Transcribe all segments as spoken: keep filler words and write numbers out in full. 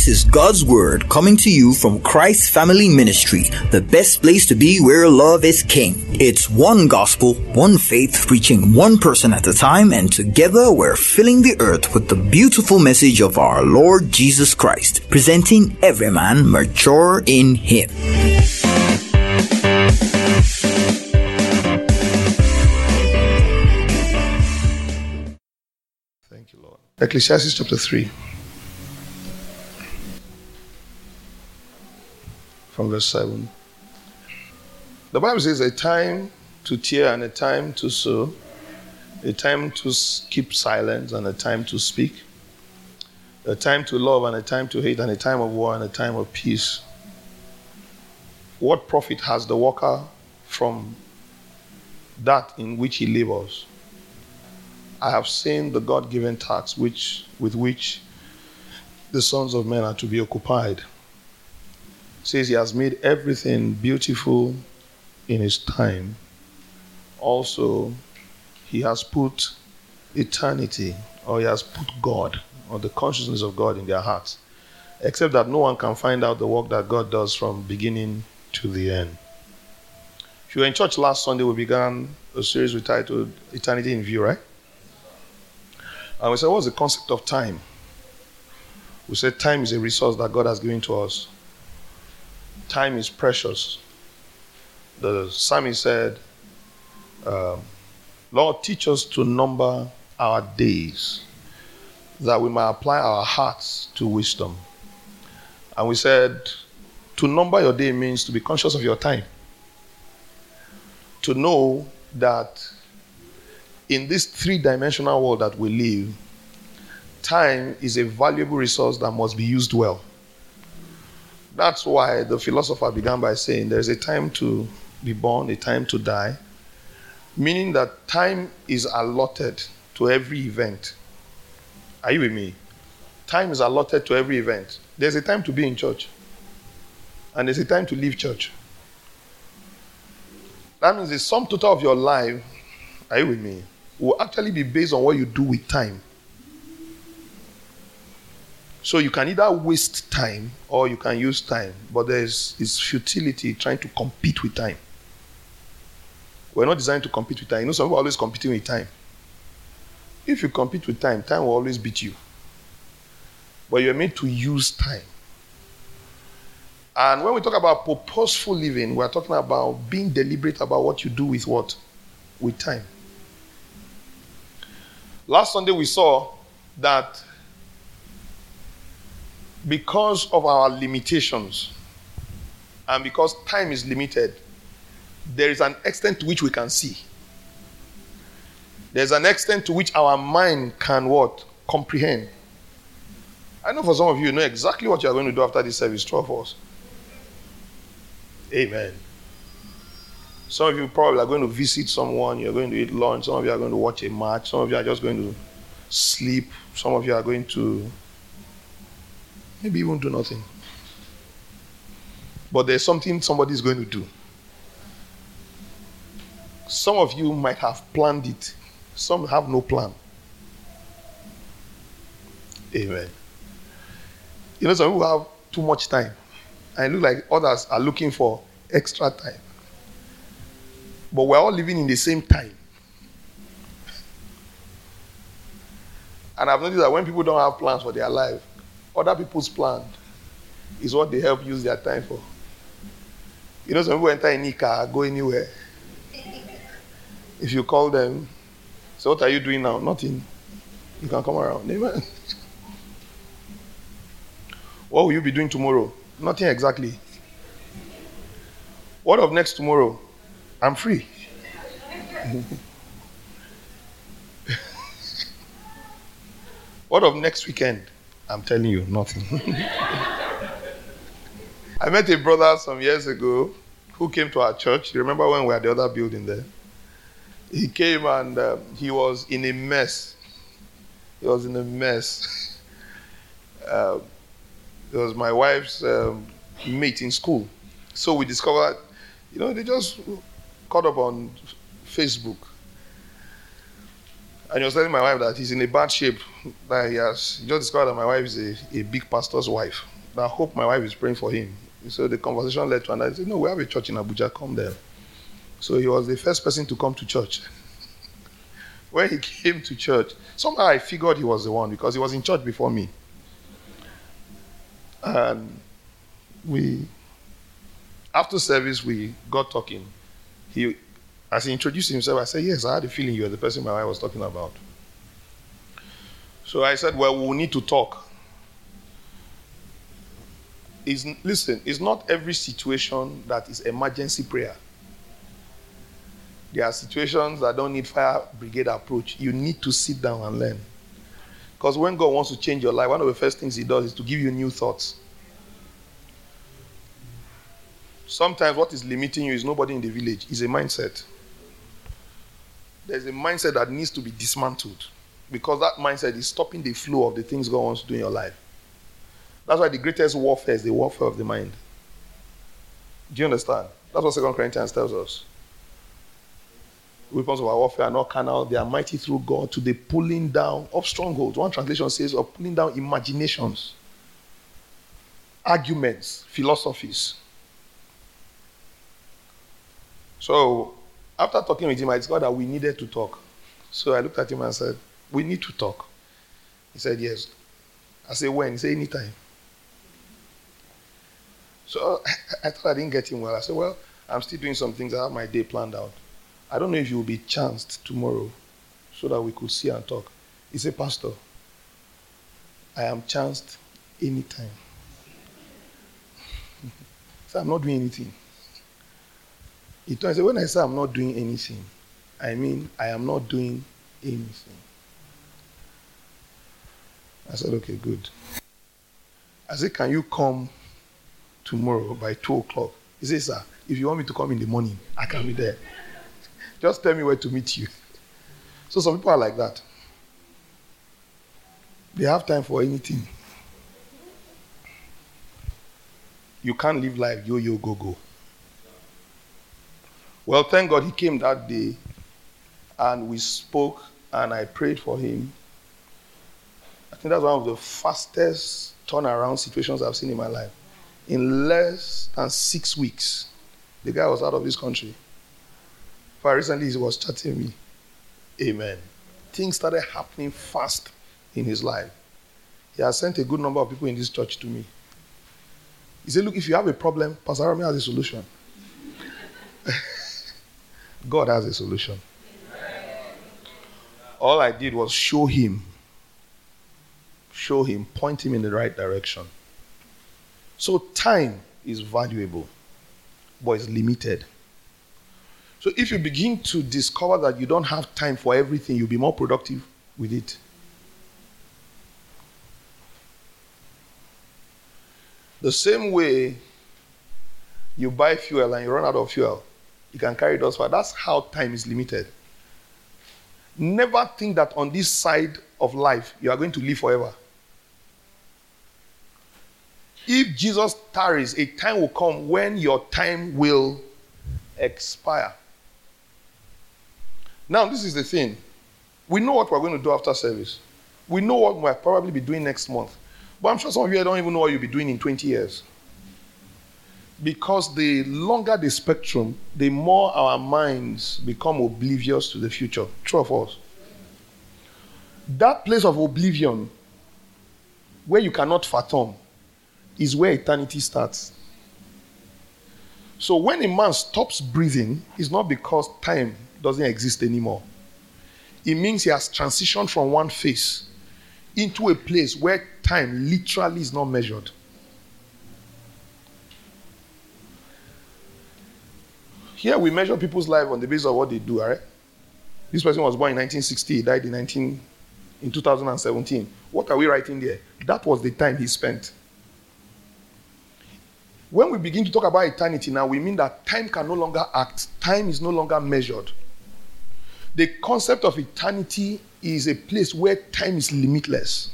This is God's Word coming to you from Christ Family Ministry, the best place to be where love is king. It's one gospel, one faith, reaching one person at a time, and together we're filling the earth with the beautiful message of our Lord Jesus Christ, presenting every man mature in Him. Thank you, Lord. Ecclesiastes chapter three. From verse seven. The Bible says a time to tear and a time to sow, a time to keep silence and a time to speak, a time to love and a time to hate, and a time of war and a time of peace. What profit has the worker from that in which he labors? I have seen the God-given task which, with which the sons of men are to be occupied. It says he has made everything beautiful in his time. Also, he has put eternity, or he has put God, or the consciousness of God in their hearts, except that no one can find out the work that God does from beginning to the end. If you were in church last Sunday, we began a series we titled Eternity in View, right? And we said, what's the concept of time? We said time is a resource that God has given to us. Time is precious. The psalmist said, uh, Lord, teach us to number our days, that we might apply our hearts to wisdom. And we said, to number your day means to be conscious of your time. To know that in this three-dimensional world that we live, time is a valuable resource that must be used well. That's why the philosopher began by saying there's a time to be born, a time to die, meaning that time is allotted to every event. Are you with me? Time is allotted to every event. There's a time to be in church, and there's a time to leave church. That means the sum total of your life, are you with me, will actually be based on what you do with time. So you can either waste time or you can use time, but there's this futility trying to compete with time. We're not designed to compete with time. You know, some people are always competing with time. If you compete with time, time will always beat you. But you're made to use time. And when we talk about purposeful living, we're talking about being deliberate about what you do with what? With time. Last Sunday we saw that because of our limitations and because time is limited, there is an extent to which we can see. There's an extent to which our mind can what? Comprehend. I know for some of you, you know exactly what you are going to do after this service. True of us. Amen. Some of you probably are going to visit someone, you're going to eat lunch, some of you are going to watch a match, some of you are just going to sleep, some of you are going to maybe even do nothing. But there's something somebody's going to do. Some of you might have planned it. Some have no plan. Amen. You know, some people have too much time. And it looks like others are looking for extra time. But we're all living in the same time. And I've noticed that when people don't have plans for their life, other people's plan is what they help use their time for. You know, some people enter any car, go anywhere. If you call them, so what are you doing now? Nothing. You can come around. Amen. What will you be doing tomorrow? Nothing exactly. What of next tomorrow? I'm free. What of next weekend? I'm telling you, nothing. I met a brother some years ago who came to our church. You remember when we were at the other building there? He came and um, he was in a mess. He was in a mess. uh, it was my wife's um, mate in school. So we discovered, you know, they just caught up on Facebook. And he was telling my wife that he's in a bad shape. That he has he just discovered that my wife is a, a big pastor's wife. I hope my wife is praying for him. So the conversation led to another. I said, no, we have a church in Abuja, come there. So he was the first person to come to church. When he came to church, somehow I figured he was the one because he was in church before me. And we, after service, we got talking. He, as he introduced himself, I said, yes, I had a feeling you were the person my wife was talking about. So I said, well, we'll need to talk. It's, listen, it's not every situation that is emergency prayer. There are situations that don't need fire brigade approach. You need to sit down and learn. Because when God wants to change your life, one of the first things he does is to give you new thoughts. Sometimes what is limiting you is nobody in the village. It's a mindset. There's a mindset that needs to be dismantled. Because that mindset is stopping the flow of the things God wants to do in your life. That's why the greatest warfare is the warfare of the mind. Do you understand? That's what Second Corinthians tells us. Weapons of our warfare are not carnal, they are mighty through God to the pulling down of strongholds. One translation says of pulling down imaginations, arguments, philosophies. So after talking with him, I discovered that we needed to talk. So I looked at him and said, we need to talk. He said, yes. I said, when? He said, anytime. So I thought I didn't get him well. I said, well, I'm still doing some things. I have my day planned out. I don't know if you will be chanced tomorrow so that we could see and talk. He said, Pastor, I am chanced anytime. So I'm not doing anything. He told me, I said, when I say I'm not doing anything, I mean I am not doing anything. I said, okay, good. I said, can you come tomorrow by two o'clock? He said, sir, if you want me to come in the morning, I can be there. Just tell me where to meet you. So some people are like that. They have time for anything. You can't live life yo, yo, go, go. Well, thank God he came that day and we spoke and I prayed for him. I think that's one of the fastest turnaround situations I've seen in my life. In less than six weeks, the guy was out of this country. But recently he was chatting me. Amen. Things started happening fast in his life. He has sent a good number of people in this church to me. He said, look, if you have a problem, Pastor Rami has a solution. God has a solution. All I did was show him. Show him, point him in the right direction. So time is valuable, but it's limited. So if you begin to discover that you don't have time for everything, you'll be more productive with it. The same way you buy fuel and you run out of fuel, you can carry those far. That's how time is limited. Never think that on this side of life you are going to live forever. If Jesus tarries, a time will come when your time will expire. Now, this is the thing. We know what we're going to do after service. We know what we'll probably be doing next month. But I'm sure some of you don't even know what you'll be doing in twenty years. Because the longer the spectrum, the more our minds become oblivious to the future. True or false? That place of oblivion, where you cannot fathom, is where eternity starts. So when a man stops breathing, it's not because time doesn't exist anymore. It means he has transitioned from one phase into a place where time literally is not measured. Here we measure people's life on the basis of what they do, all right? This person was born in nineteen sixty, he died in, nineteen, in two thousand seventeen. What are we writing there? That was the time he spent. When we begin to talk about eternity now, we mean that time can no longer act. Time is no longer measured. The concept of eternity is a place where time is limitless.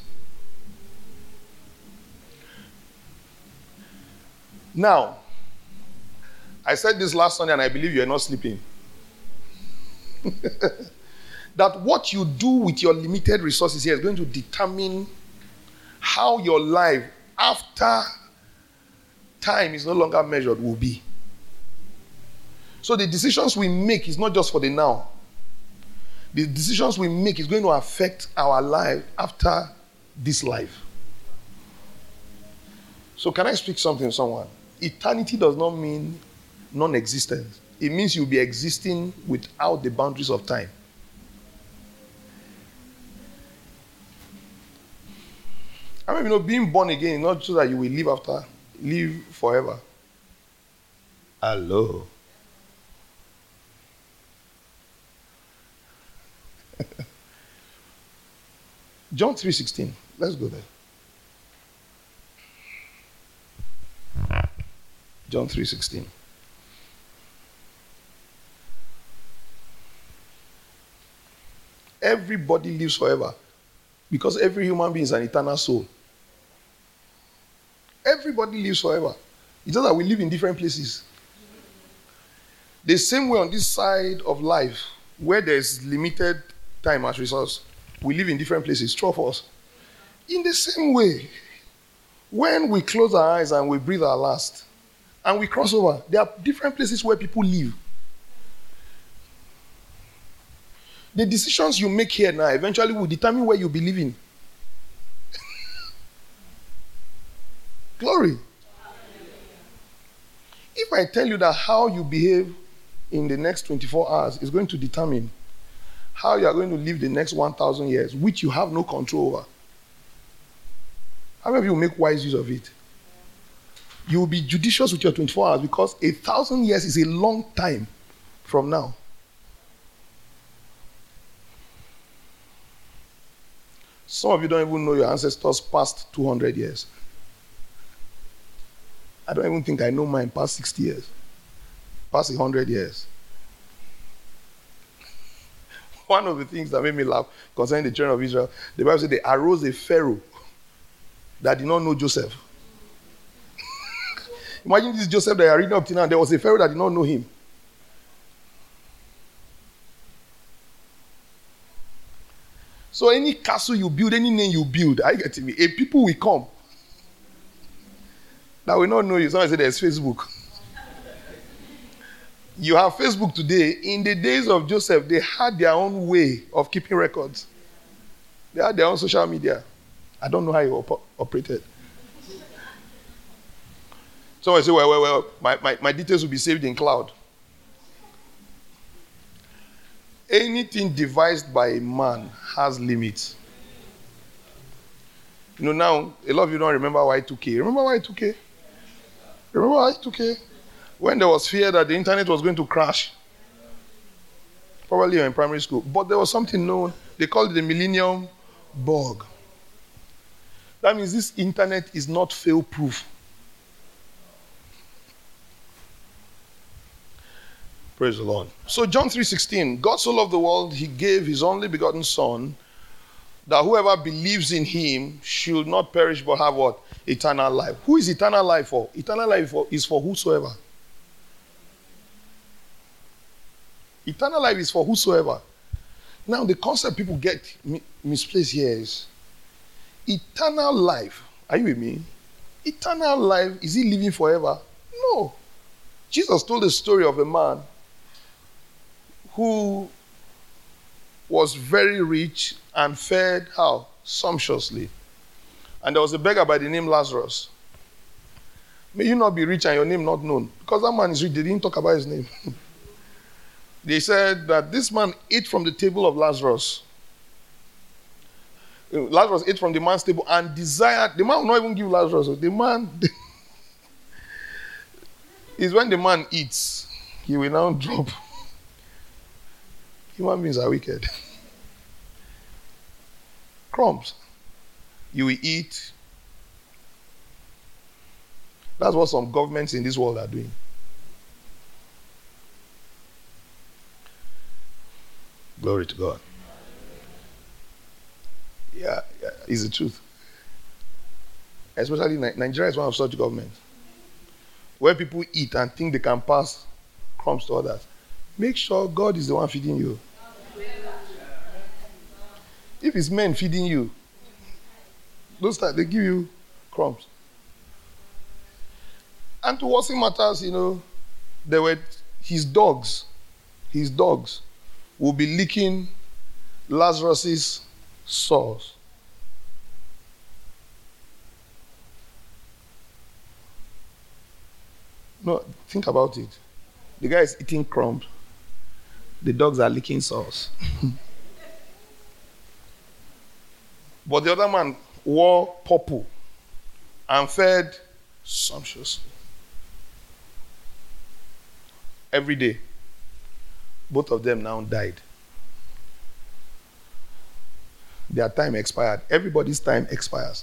Now, I said this last Sunday and I believe you are not sleeping. That what you do with your limited resources here is going to determine how your life after time is no longer measured will be. So the decisions we make is not just for the now. The decisions we make is going to affect our life after this life. So can I speak something to someone? Eternity does not mean non-existence. It means you'll be existing without the boundaries of time. I mean, you know, being born again is not so that you will live after, live forever. Hello. John three sixteen. Let's go there. John three sixteen. Everybody lives forever because every human being is an eternal soul. Everybody lives forever. It's just that we live in different places. The same way on this side of life, where there's limited time as resource, we live in different places. True of us. In the same way, when we close our eyes and we breathe our last, and we cross over, there are different places where people live. The decisions you make here now eventually will determine where you'll be living. Glory. If I tell you that how you behave in the next twenty-four hours is going to determine how you are going to live the next one thousand years, which you have no control over, how many of you will make wise use of it? You will be judicious with your twenty-four hours because a thousand years is a long time from now. Some of you don't even know your ancestors past two hundred years. I don't even think I know mine past sixty years. Past one hundred years. One of the things that made me laugh concerning the children of Israel, the Bible said they arose a Pharaoh that did not know Joseph. Imagine this Joseph that you are reading up to now. There was a Pharaoh that did not know him. So any castle you build, any name you build, I get to me. A people will come that will not know you. Somebody said there's Facebook. You have Facebook today. In the days of Joseph, they had their own way of keeping records. They had their own social media. I don't know how you op- operated. Someone say, well, well, well, my, my, my details will be saved in cloud. Anything devised by a man has limits. You know, now, a lot of you don't remember Y two K. Remember Y two K? Remember Y two K? When there was fear that the internet was going to crash. Probably you're in primary school. But there was something known, they called it the millennium bug. That means this internet is not fail-proof. Praise the Lord. So John three sixteen, God so loved the world, he gave his only begotten Son, that whoever believes in him should not perish but have what? Eternal life. Who is eternal life for? Eternal life for, is for whosoever. Eternal life is for whosoever. Now the concept people get mi- misplaced here is, eternal life, are you with me? Eternal life, is he living forever? No. Jesus told the story of a man who was very rich and fed how? Sumptuously. And there was a beggar by the name Lazarus. May you not be rich and your name not known. Because that man is rich, they didn't talk about his name. They said that this man ate from the table of Lazarus. Lazarus ate from the man's table and desired, the man will not even give Lazarus. The man, is when the man eats, he will now drop. Human beings are wicked. Crumbs. You will eat. That's what some governments in this world are doing. Glory to God. Yeah, yeah, it's the truth. Especially Nigeria is one of such governments where people eat and think they can pass crumbs to others. Make sure God is the one feeding you. If it's men feeding you, those that they give you crumbs. And to worsen matters, you know, there were his dogs, his dogs will be licking Lazarus's sores. No, think about it. The guy is eating crumbs. The dogs are licking sores. But the other man wore purple and fed sumptuously. Every day. Both of them now died. Their time expired. Everybody's time expires.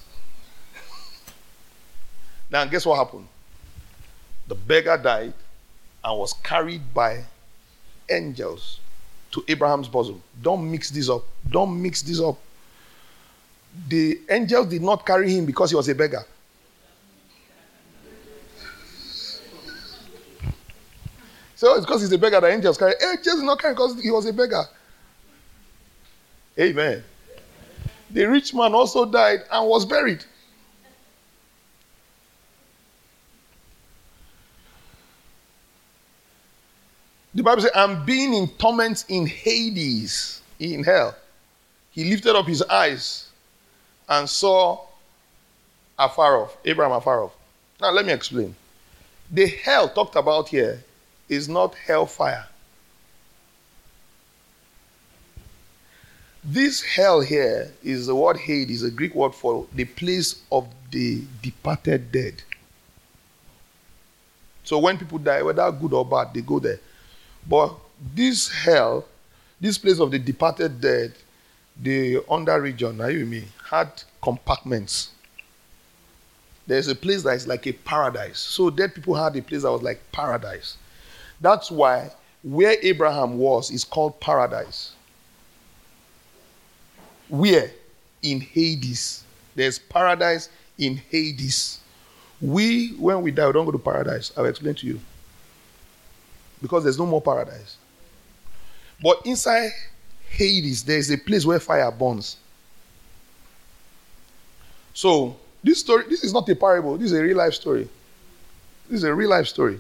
Now, guess what happened? The beggar died and was carried by angels to Abraham's bosom. Don't mix this up. Don't mix this up. The angels did not carry him because he was a beggar. So it's because he's a beggar that angels carry. Angels did not carry because he was a beggar. Amen. The rich man also died and was buried. The Bible says, and being in torment in Hades, in hell, he lifted up his eyes and saw afar off, Abraham afar off. Now let me explain. The hell talked about here is not hellfire. This hell here is the word Hades, a Greek word for the place of the departed dead. So when people die, whether good or bad, they go there. But this hell, this place of the departed dead, the under region, are you with me, had compartments. There's a place that is like a paradise. So dead people had a place that was like paradise. That's why where Abraham was is called paradise. Where? In Hades. There's paradise in Hades. We, when we die, we don't go to paradise. I'll explain to you. Because there's no more paradise. But inside Hades, there's a place where fire burns. So, this story, this is not a parable. This is a real life story. This is a real life story.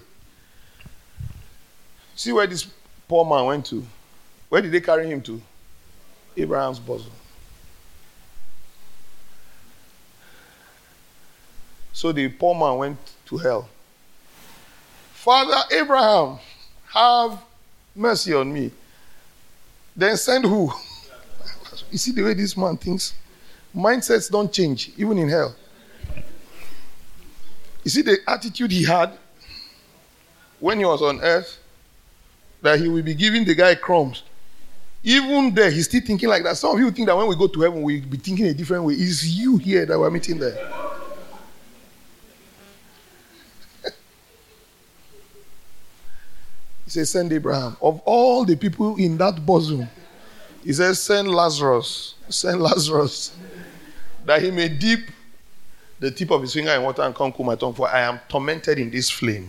See where this poor man went to? Where did they carry him to? Abraham's bosom. So the poor man went to hell. Father Abraham, have mercy on me. Then send who? You see the way this man thinks? Mindsets don't change, even in hell. You see the attitude he had when he was on earth? That he will be giving the guy crumbs. Even there, he's still thinking like that. Some of you think that when we go to heaven, we'll be thinking a different way. It's you here that we're meeting there. He says, send Abraham. Of all the people in that bosom, he says, send Lazarus. Send Lazarus. That he may dip the tip of his finger in water and come cool my tongue, for I am tormented in this flame.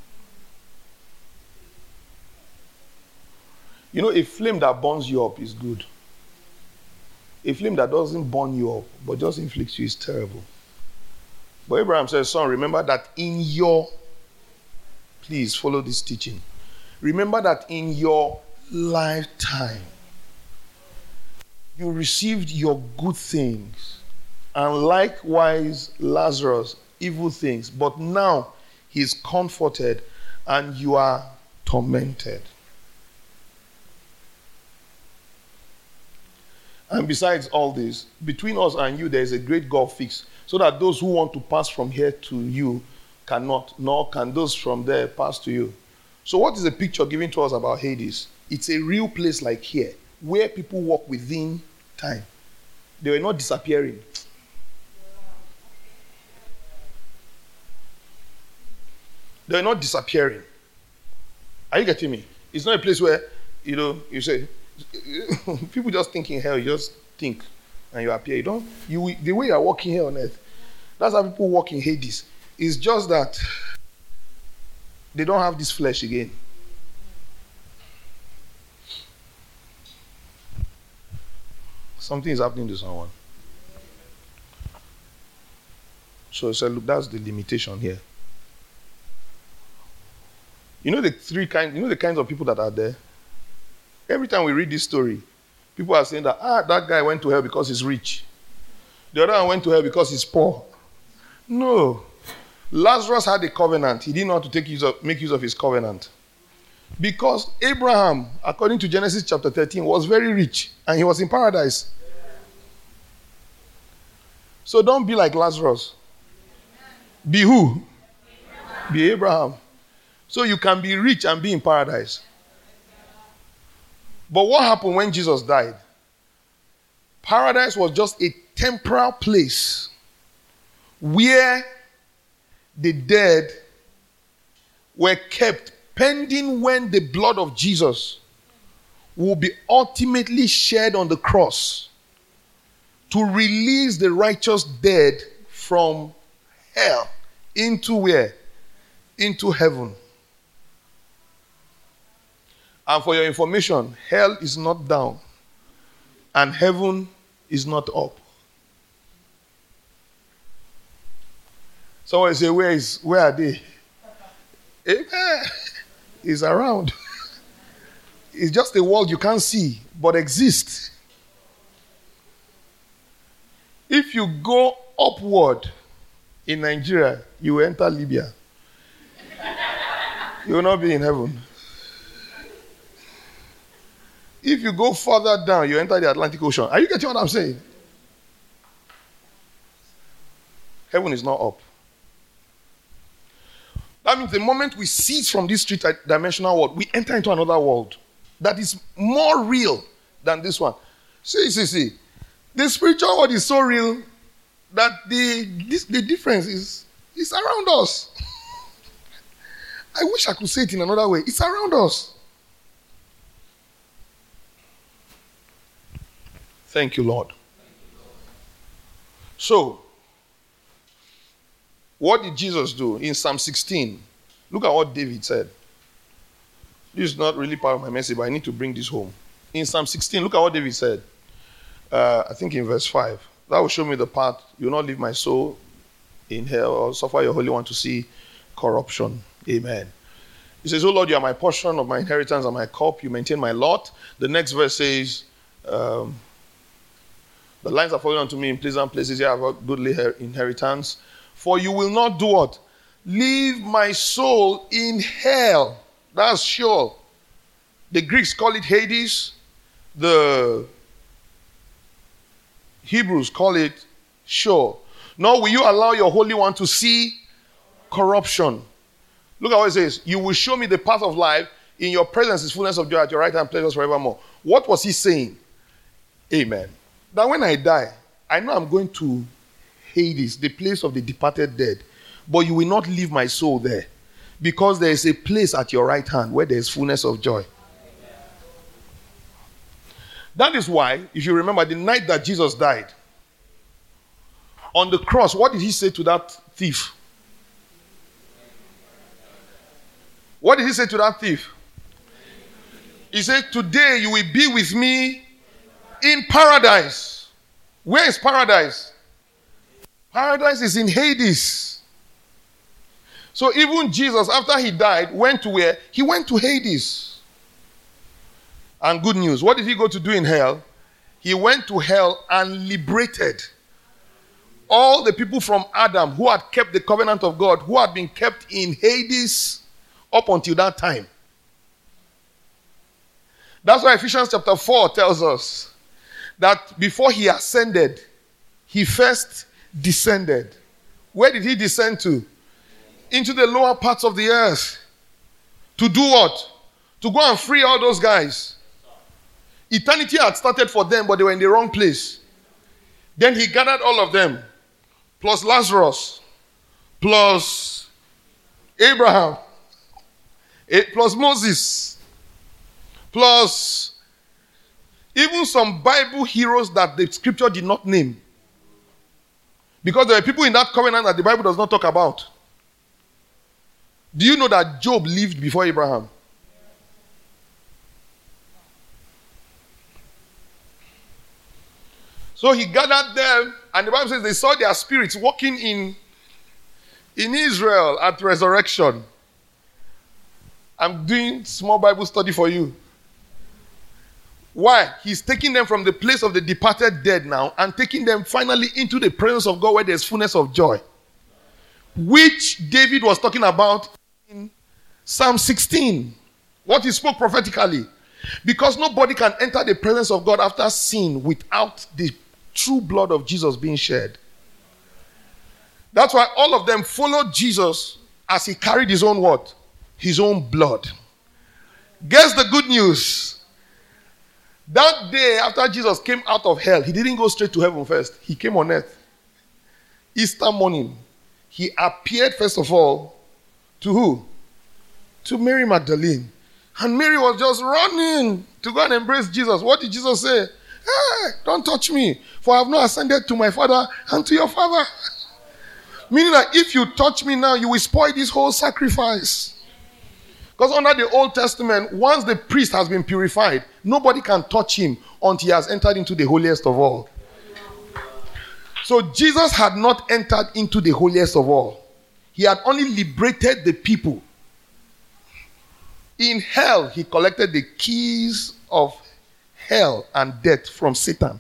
You know, a flame that burns you up is good. A flame that doesn't burn you up, but just inflicts you, is terrible. But Abraham says, son, remember that in your, please follow this teaching. Remember that in your lifetime, you received your good things, and likewise Lazarus, evil things. But now he is comforted, and you are tormented. And besides all this, between us and you, there is a great gulf fixed, so that those who want to pass from here to you cannot, nor can those from there pass to you. So what is the picture given to us about Hades? It's a real place like here, where people walk within time. They were not disappearing. They were not disappearing. Are you getting me? It's not a place where, you know, you say, people just think in hell, you just think and you appear. You don't, you, the way you are walking here on earth, that's how people walk in Hades. It's just that they don't have this flesh again. Something is happening to someone. So I said, look, that's the limitation here. You know the three kinds, you know the kinds of people that are there? Every time we read this story, people are saying that, ah, that guy went to hell because he's rich. The other one went to hell because he's poor. No. Lazarus had a covenant. He didn't know how to take use of, make use of his covenant. Because Abraham, according to Genesis chapter thirteen, was very rich and he was in paradise. So don't be like Lazarus. Be who? Be Abraham. So you can be rich and be in paradise. But what happened when Jesus died? Paradise was just a temporal place where the dead were kept pending when the blood of Jesus will be ultimately shed on the cross to release the righteous dead from hell into where? Into heaven. And for your information, hell is not down and heaven is not up. Someone say, where is where are they? Amen. It's around. It's just a world you can't see, but exists. If you go upward in Nigeria, you will enter Libya. You will not be in heaven. If you go further down, you enter the Atlantic Ocean. Are you getting what I'm saying? Heaven is not up. That means the moment we cease from this three-dimensional world, we enter into another world that is more real than this one. See, see, see. The spiritual world is so real that the, this, the difference is, is around us. I wish I could say it in another way. It's around us. Thank you, Lord. So, what did Jesus do? In Psalm sixteen, look at what David said. This is not really part of my message, but I need to bring this home. In Psalm sixteen, look at what David said. Uh, I think in verse five. That will show me the path. You will not leave my soul in hell or suffer your Holy One to see corruption. Amen. He says, "O Lord, you are my portion of my inheritance and my cup. You maintain my lot." The next verse says, um, "The lines are falling unto me in pleasant places. Here I have a goodly inheritance. For you will not do what? Leave my soul in hell." That's sure. The Greeks call it Hades. The Hebrews call it sure. Nor will you allow your Holy One to see corruption. Look at what it says. You will show me the path of life. In your presence is fullness of joy. At your right hand pleasures forevermore. What was he saying? Amen. That when I die, I know I'm going to Hades, the place of the departed dead. But you will not leave my soul there. Because there is a place at your right hand where there is fullness of joy. That is why, if you remember, the night that Jesus died, on the cross, what did he say to that thief? What did he say to that thief? He said, "Today you will be with me in paradise." Where is paradise? Paradise is in Hades. So even Jesus, after he died, went to where? He went to Hades. And good news, what did he go to do in hell? He went to hell and liberated all the people from Adam who had kept the covenant of God, who had been kept in Hades up until that time. That's why Ephesians chapter four tells us that before he ascended, he first descended. Where did he descend to? Into the lower parts of the earth. To do what? To go and free all those guys. Eternity had started for them, but they were in the wrong place. Then he gathered all of them, plus Lazarus, plus Abraham, plus Moses, plus even some Bible heroes that the scripture did not name. Because there are people in that covenant that the Bible does not talk about. Do you know that Job lived before Abraham? So he gathered them, and the Bible says they saw their spirits walking in, in Israel at resurrection. I'm doing small Bible study for you. Why? He's taking them from the place of the departed dead now and taking them finally into the presence of God where there's fullness of joy. Which David was talking about in Psalm sixteen. What he spoke prophetically. Because nobody can enter the presence of God after sin without the true blood of Jesus being shed. That's why all of them followed Jesus as he carried his own what? His own blood. Guess the good news. That day after Jesus came out of hell, he didn't go straight to heaven first. He came on earth. Easter morning, he appeared first of all to who? To Mary Magdalene. And Mary was just running to go and embrace Jesus. What did Jesus say? Hey, don't touch me, for I have not ascended to my Father and to your Father. Meaning that if you touch me now, you will spoil this whole sacrifice. Because under the Old Testament, once the priest has been purified, nobody can touch him until he has entered into the holiest of all. So Jesus had not entered into the holiest of all. He had only liberated the people. In hell, he collected the keys of hell and death from Satan.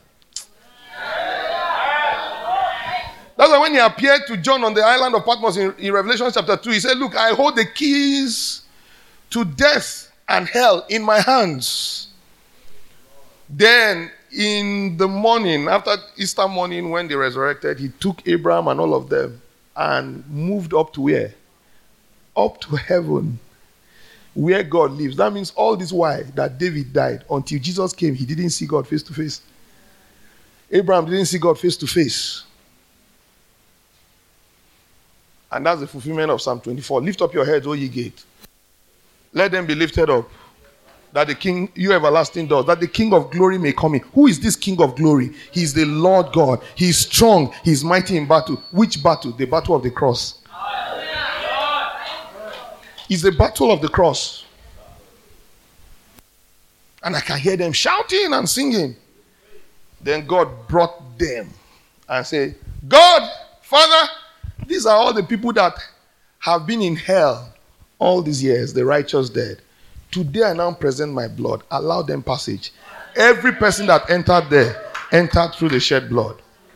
That's why when he appeared to John on the island of Patmos in, in Revelation chapter two, he said, look, I hold the keys to death and hell in my hands. Then in the morning, after Easter morning when they resurrected, he took Abraham and all of them and moved up to where? Up to heaven, where God lives. That means all this while that David died, until Jesus came, he didn't see God face to face. Abraham didn't see God face to face. And that's the fulfillment of Psalm twenty-four. Lift up your heads, O ye gates. Let them be lifted up, that the King, you everlasting doors, that the King of glory may come in. Who is this King of glory? He is the Lord God. He is strong. He is mighty in battle. Which battle? The battle of the cross. It's the battle of the cross. And I can hear them shouting and singing. Then God brought them and said, God, Father, these are all the people that have been in hell all these years, the righteous dead. Today I now present my blood. Allow them passage. Every person that entered there entered through the shed blood.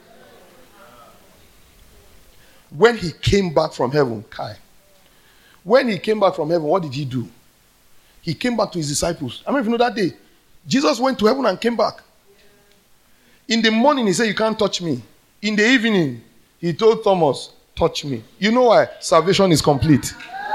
When he came back from heaven, Kai, when he came back from heaven, what did he do? He came back to his disciples. I mean, if you know that day, Jesus went to heaven and came back. In the morning, he said, you can't touch me. In the evening, he told Thomas, touch me. You know why? Salvation is complete.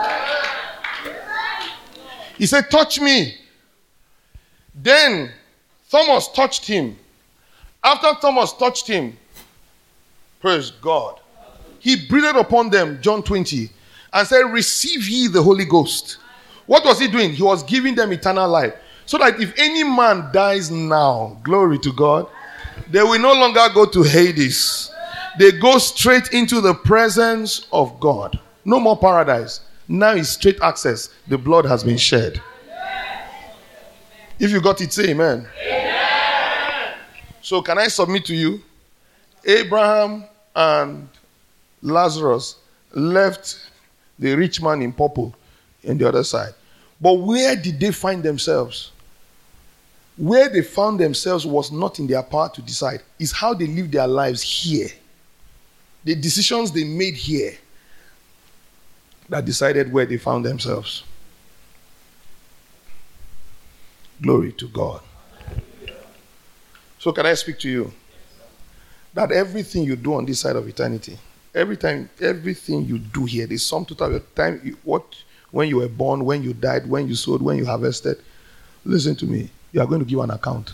He said, touch me. Then Thomas touched him. After Thomas touched him, praise God, he breathed upon them, John twenty, and said, receive ye the Holy Ghost. What was he doing? He was giving them eternal life. So that if any man dies now, glory to God, they will no longer go to Hades. They go straight into the presence of God. No more paradise. Now is straight access. The blood has been shed. If you got it, say amen. Amen. So can I submit to you? Abraham and Lazarus left the rich man in purple in the other side. But where did they find themselves? Where they found themselves was not in their power to decide. It's how they lived their lives here. The decisions they made here that decided where they found themselves. Glory to God. So can I speak to you? That everything you do on this side of eternity, every time, everything you do here, the sum total of your time, you, what, when you were born, when you died, when you sowed, when you harvested, listen to me, you are going to give an account.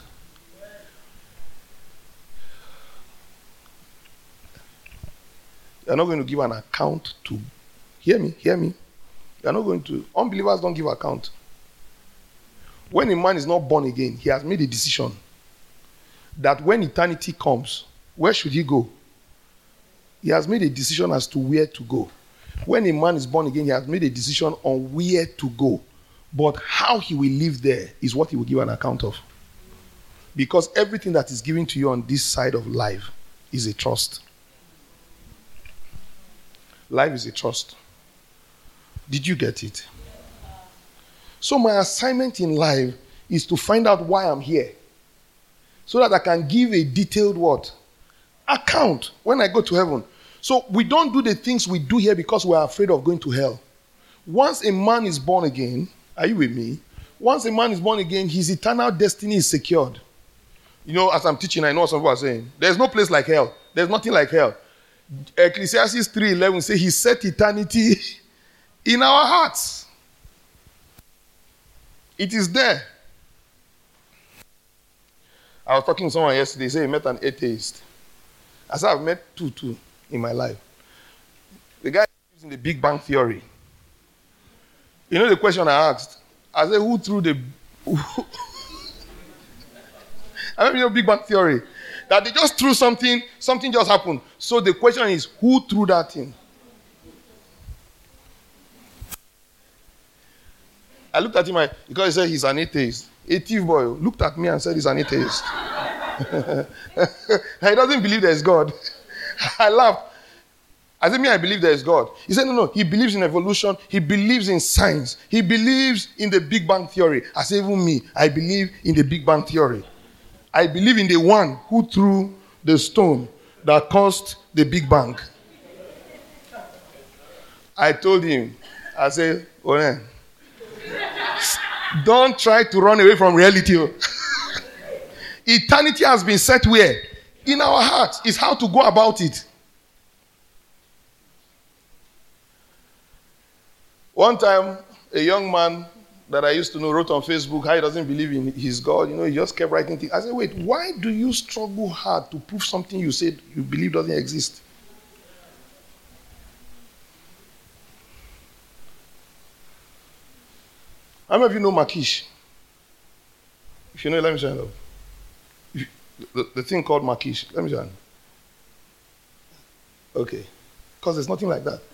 You are not going to give an account to, hear me, hear me. You are not going to, unbelievers don't give account. When a man is not born again, he has made a decision that when eternity comes, where should he go? He has made a decision as to where to go. When a man is born again, he has made a decision on where to go. But how he will live there is what he will give an account of. Because everything that is given to you on this side of life is a trust. Life is a trust. Did you get it? So my assignment in life is to find out why I'm here, so that I can give a detailed what? Account when I go to heaven. So we don't do the things we do here because we are afraid of going to hell. Once a man is born again, are you with me? Once a man is born again, his eternal destiny is secured. You know, as I'm teaching, I know what some people are saying. There's no place like hell. There's nothing like hell. Ecclesiastes three eleven says he set eternity in our hearts. It is there. I was talking to someone yesterday. He said he met an atheist. I said I've met two, two in my life. The guy is in the Big Bang Theory. You know the question I asked? I said, who threw the... I don't know Big Bang Theory. That they just threw something, something just happened. So the question is, who threw that thing? I looked at him I, because he said he's an atheist. A thief boy looked at me and said he's an atheist. He doesn't believe there is God. I laughed. I said, me, I believe there is God. He said, no, no, he believes in evolution. He believes in science. He believes in the Big Bang Theory. I said, even me, I believe in the Big Bang Theory. I believe in the one who threw the stone that caused the Big Bang. I told him, I said, oh, don't try to run away from reality. Eternity has been set where? In our hearts. It's how to go about it. One time, a young man that I used to know wrote on Facebook how he doesn't believe in his God. You know, he just kept writing things. I said, wait, why do you struggle hard to prove something you said you believe doesn't exist? How many of you know Makish? If you know, let me show you. The, the thing called Makish. Let me show you. Okay. Because there's nothing like that.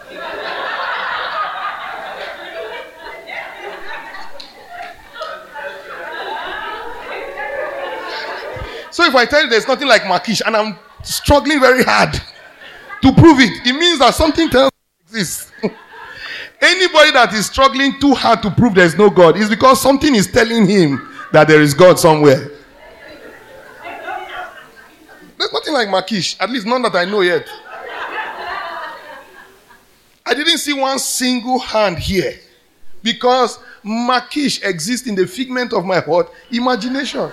So if I tell you there's nothing like Makish and I'm struggling very hard to prove it, it means that something else exists. Anybody that is struggling too hard to prove there's no God is because something is telling him that there is God somewhere. There's nothing like Makish, at least none that I know yet. I didn't see one single hand here because Makish exists in the figment of my what? Imagination.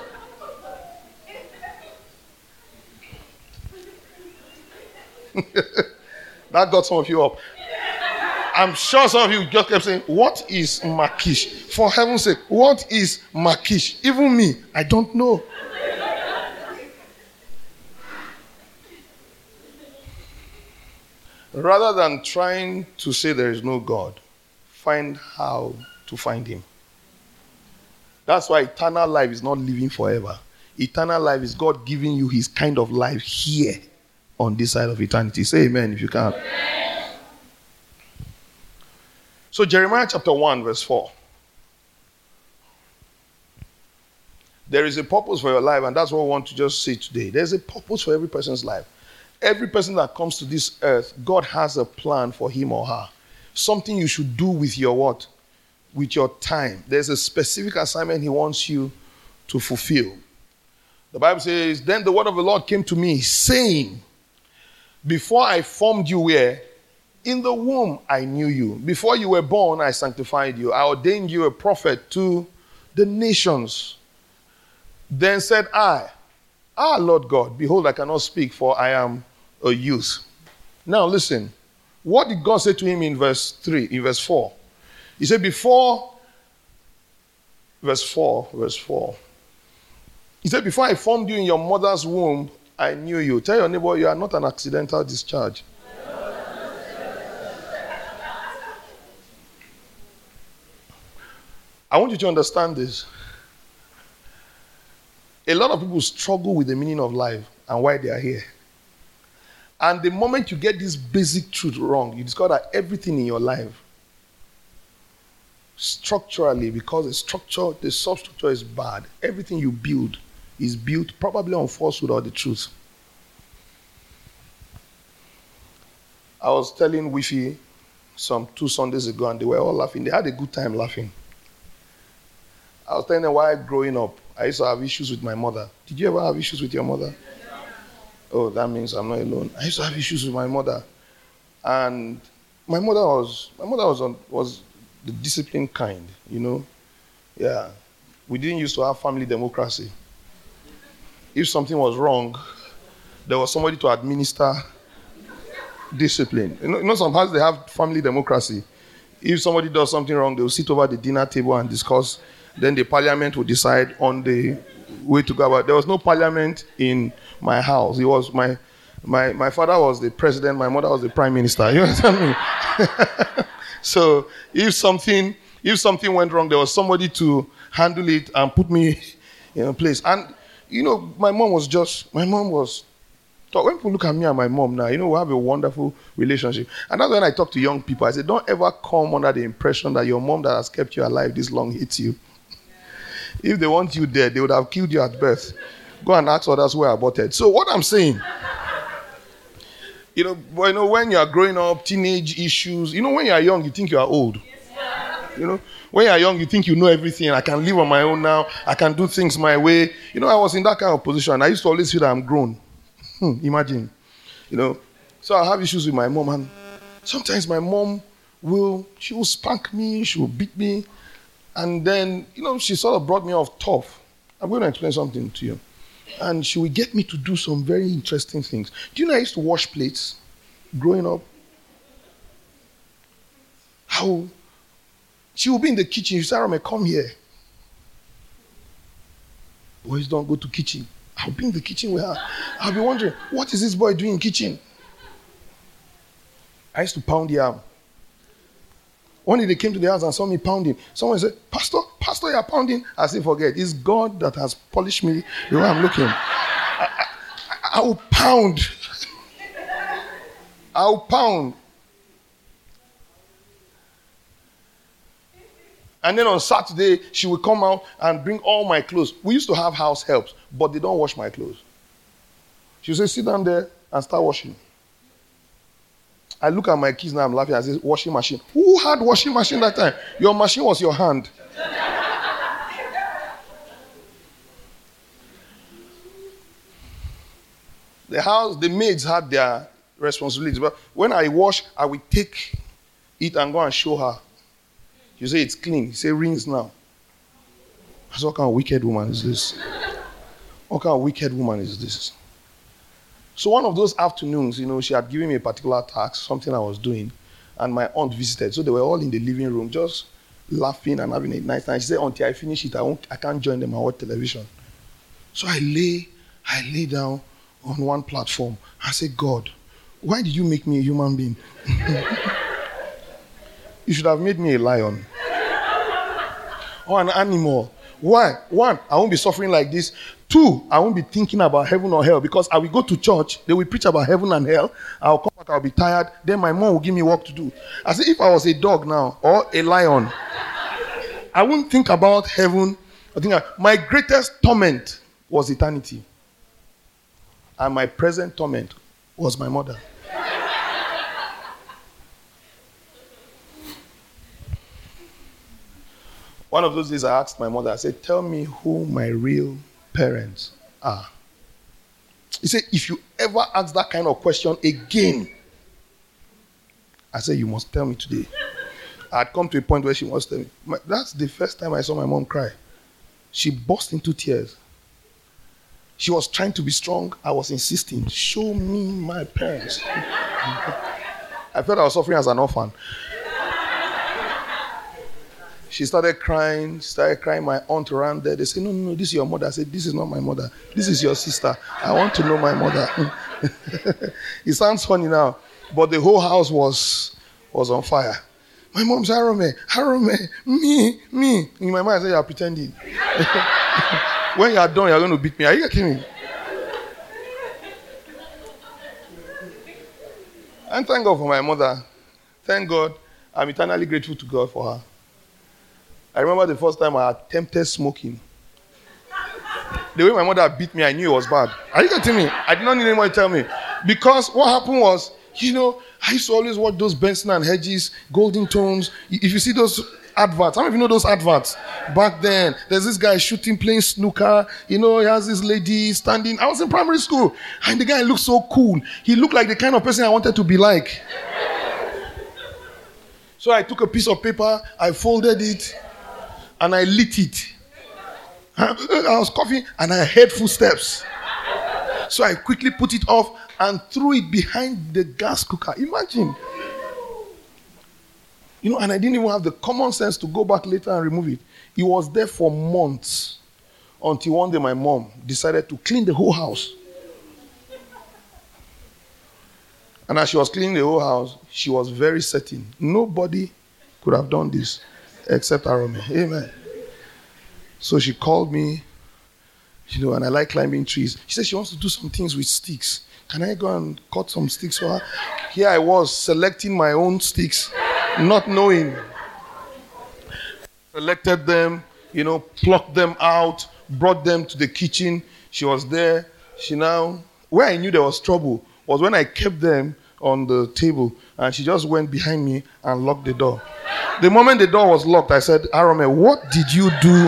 That got some of you up. I'm sure some of you just kept saying, what is Makish? For heaven's sake, what is Makish? Even me, I don't know. Rather than trying to say there is no God, find how to find him. That's why eternal life is not living forever. Eternal life is God giving you his kind of life here on this side of eternity. Say amen if you can. Amen. So Jeremiah chapter one verse four. There is a purpose for your life, and that's what we want to just say today. There's a purpose for every person's life. Every person that comes to this earth, God has a plan for him or her. Something you should do with your what? With your time. There's a specific assignment he wants you to fulfill. The Bible says, then the word of the Lord came to me, saying, before I formed you where? In the womb I knew you. Before you were born, I sanctified you. I ordained you a prophet to the nations. Then said I, ah, Lord God, behold, I cannot speak, for I am a youth. Now listen, what did God say to him in verse three, in verse four? He said, before, verse four, verse four. He said, before I formed you in your mother's womb, I knew you. Tell your neighbor, you are not an accidental discharge. I want you to understand this. A lot of people struggle with the meaning of life and why they are here. And the moment you get this basic truth wrong, you discover that everything in your life, structurally, because the structure, the substructure is bad, everything you build is built probably on falsehood or the truth. I was telling Wifi some two Sundays ago, and they were all laughing. They had a good time laughing. I was telling them why growing up, I used to have issues with my mother. Did you ever have issues with your mother? Oh, that means I'm not alone. I used to have issues with my mother. And my mother was, my mother was, on, was the disciplined kind, you know. Yeah. We didn't used to have family democracy. If something was wrong, there was somebody to administer discipline. You know, you know some houses they have family democracy. If somebody does something wrong, they'll sit over the dinner table and discuss. Then the parliament will decide on the way to go about. There was no parliament in my house. It was my my my father was the president, my mother was the prime minister. You understand me? So if something if something went wrong, there was somebody to handle it and put me in a place. And you know, my mom was just my mom was when people look at me and my mom now, you know, we have a wonderful relationship. And that's when I talk to young people. I say, don't ever come under the impression that your mom that has kept you alive this long hates you. If they want you dead, they would have killed you at birth. Go and ask others who are aborted. So what I'm saying, you know, but you know, when you are growing up, teenage issues, you know, when you are young, you think you are old. You know, when you are young, you think you know everything. I can live on my own now. I can do things my way. You know, I was in that kind of position. I used to always feel that I'm grown. Hmm, imagine, you know. So I have issues with my mom, and sometimes my mom will, she will spank me, she will beat me, and then, you know, she sort of brought me off tough. I'm going to explain something to you. And she will get me to do some very interesting things. Do you know I used to wash plates growing up? How she will be in the kitchen. She said, Arome, come here. Boys don't go to kitchen. I'll be in the kitchen with her. I'll be wondering, what is this boy doing in the kitchen? I used to pound yam. One day they came to the house and saw me pounding. Someone said, Pastor, Pastor, you're pounding. I said, forget. It's God that has polished me the way I'm looking. I, I, I will pound. I will pound. And then on Saturday, she would come out and bring all my clothes. We used to have house helps, but they don't wash my clothes. She would say, sit down there and start washing. I look at my kids now, I'm laughing. I say, washing machine. Who had washing machine that time? Your machine was your hand. The house, the maids had their responsibilities. But when I wash, I will take it and go and show her. You say it's clean. You say rinse now. I said, what kind of wicked woman is this? What kind of wicked woman is this? So one of those afternoons, you know, she had given me a particular task, something I was doing, and my aunt visited. So they were all in the living room, just laughing and having a nice time. She said, until I finish it, I won't, I can't join them and watch television. So I lay, I lay down on one platform. I said, God, why did you make me a human being? You should have made me a lion or an animal. Why? One, I won't be suffering like this. Two, I won't be thinking about heaven or hell, because I will go to church, they will preach about heaven and hell. I'll come back, I'll be tired. Then my mom will give me work to do. I say, if I was a dog now or a lion, I wouldn't think about heaven. I think I, my greatest torment was eternity. And my present torment was my mother. One of those days I asked my mother, I said, tell me who my real parents are. He said, if you ever ask that kind of question again, I said, you must tell me today. I had come to a point where she must tell me. My, that's the first time I saw my mom cry. She burst into tears. She was trying to be strong. I was insisting, show me my parents. I felt I was suffering as an orphan. She started crying, started crying. My aunt around there. They said, no, no, no, this is your mother. I said, this is not my mother. This is your sister. I want to know my mother. It sounds funny now, but the whole house was, was on fire. My mom said, Arome, Arome, me, me. In my mind, I said, you are pretending. When you are done, you are going to beat me. Are you getting me? And thank God for my mother. Thank God. I'm eternally grateful to God for her. I remember the first time I attempted smoking. The way my mother beat me, I knew it was bad. Are you getting me? I did not need anyone to tell me. Because what happened was, you know, I used to always watch those Benson and Hedges, Golden Tones. If you see those adverts. How many of you know those adverts? Back then, there's this guy shooting, playing snooker. You know, he has this lady standing. I was in primary school, and the guy looked so cool. He looked like the kind of person I wanted to be like. So I took a piece of paper, I folded it, and I lit it. I was coughing, and I heard footsteps. So I quickly put it off and threw it behind the gas cooker. Imagine. You know, and I didn't even have the common sense to go back later and remove it. It was there for months until one day my mom decided to clean the whole house. And as she was cleaning the whole house, she was very certain nobody could have done this except Arome. Amen. So she called me, you know, and I like climbing trees. She said she wants to do some things with sticks. Can I go and cut some sticks for her? Here I was selecting my own sticks, not knowing. Selected them, you know, plucked them out, brought them to the kitchen. She was there. She now, where I knew there was trouble was when I kept them on the table and she just went behind me and locked the door. The moment the door was locked, I said, Arome, what did you do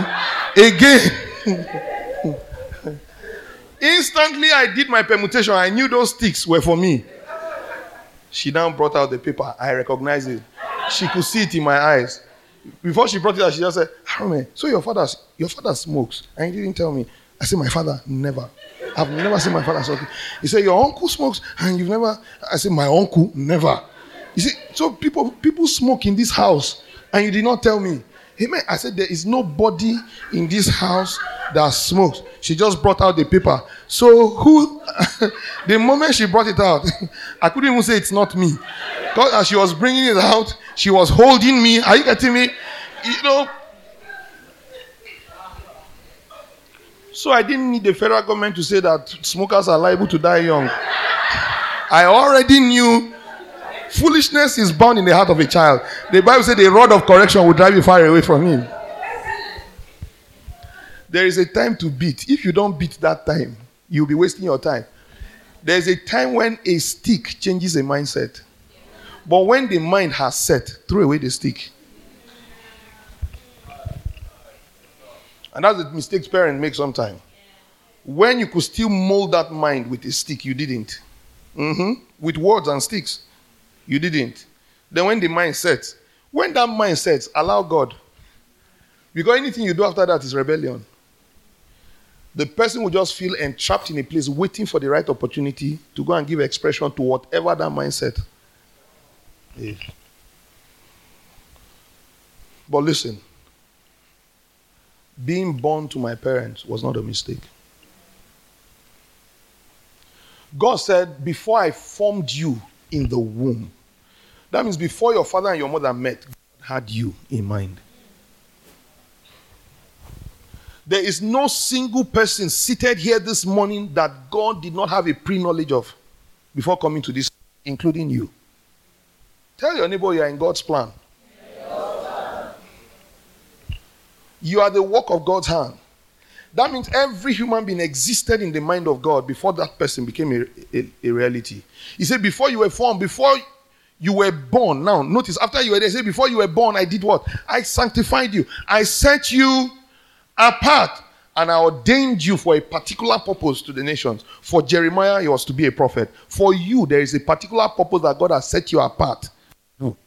again? Instantly, I did my permutation. I knew those sticks were for me. She now brought out the paper. I recognized it. She could see it in my eyes. Before she brought it out, she just said, Arome, so your father, your father smokes. And he didn't tell me. I said, my father, never. I've never seen my father smoking. He said, your uncle smokes and you've never. I said, my uncle, never. You see, so people, people smoke in this house and you did not tell me. Amen. I said, there is nobody in this house that smokes. She just brought out the paper. So who, the moment she brought it out, I couldn't even say it's not me. Because as she was bringing it out, she was holding me. Are you getting me? You know. So I didn't need the federal government to say that smokers are liable to die young. I already knew foolishness is bound in the heart of a child. The Bible said the rod of correction will drive you far away from him. There is a time to beat. If you don't beat that time, you'll be wasting your time. There's a time when a stick changes a mindset. But when the mind has set, throw away the stick. And that's the mistakes parents make sometimes. When you could still mold that mind with a stick, you didn't. Mm-hmm. With words and sticks, you didn't. Then when the mind sets, when that mind sets, allow God. Because anything you do after that is rebellion. The person will just feel entrapped in a place waiting for the right opportunity to go and give expression to whatever that mindset is. But listen. Being born to my parents was not a mistake. God said, before I formed you in the womb. That means before your father and your mother met, God had you in mind. There is no single person seated here this morning that God did not have a pre-knowledge of before coming to this, including you. Tell your neighbor you are in God's plan. You are the work of God's hand. That means every human being existed in the mind of God before that person became a, a, a reality. He said, before you were formed, before you were born. Now, notice, after you were there, he said, before you were born, I did what? I sanctified you. I set you apart. And I ordained you for a particular purpose to the nations. For Jeremiah, he was to be a prophet. For you, there is a particular purpose that God has set you apart. No.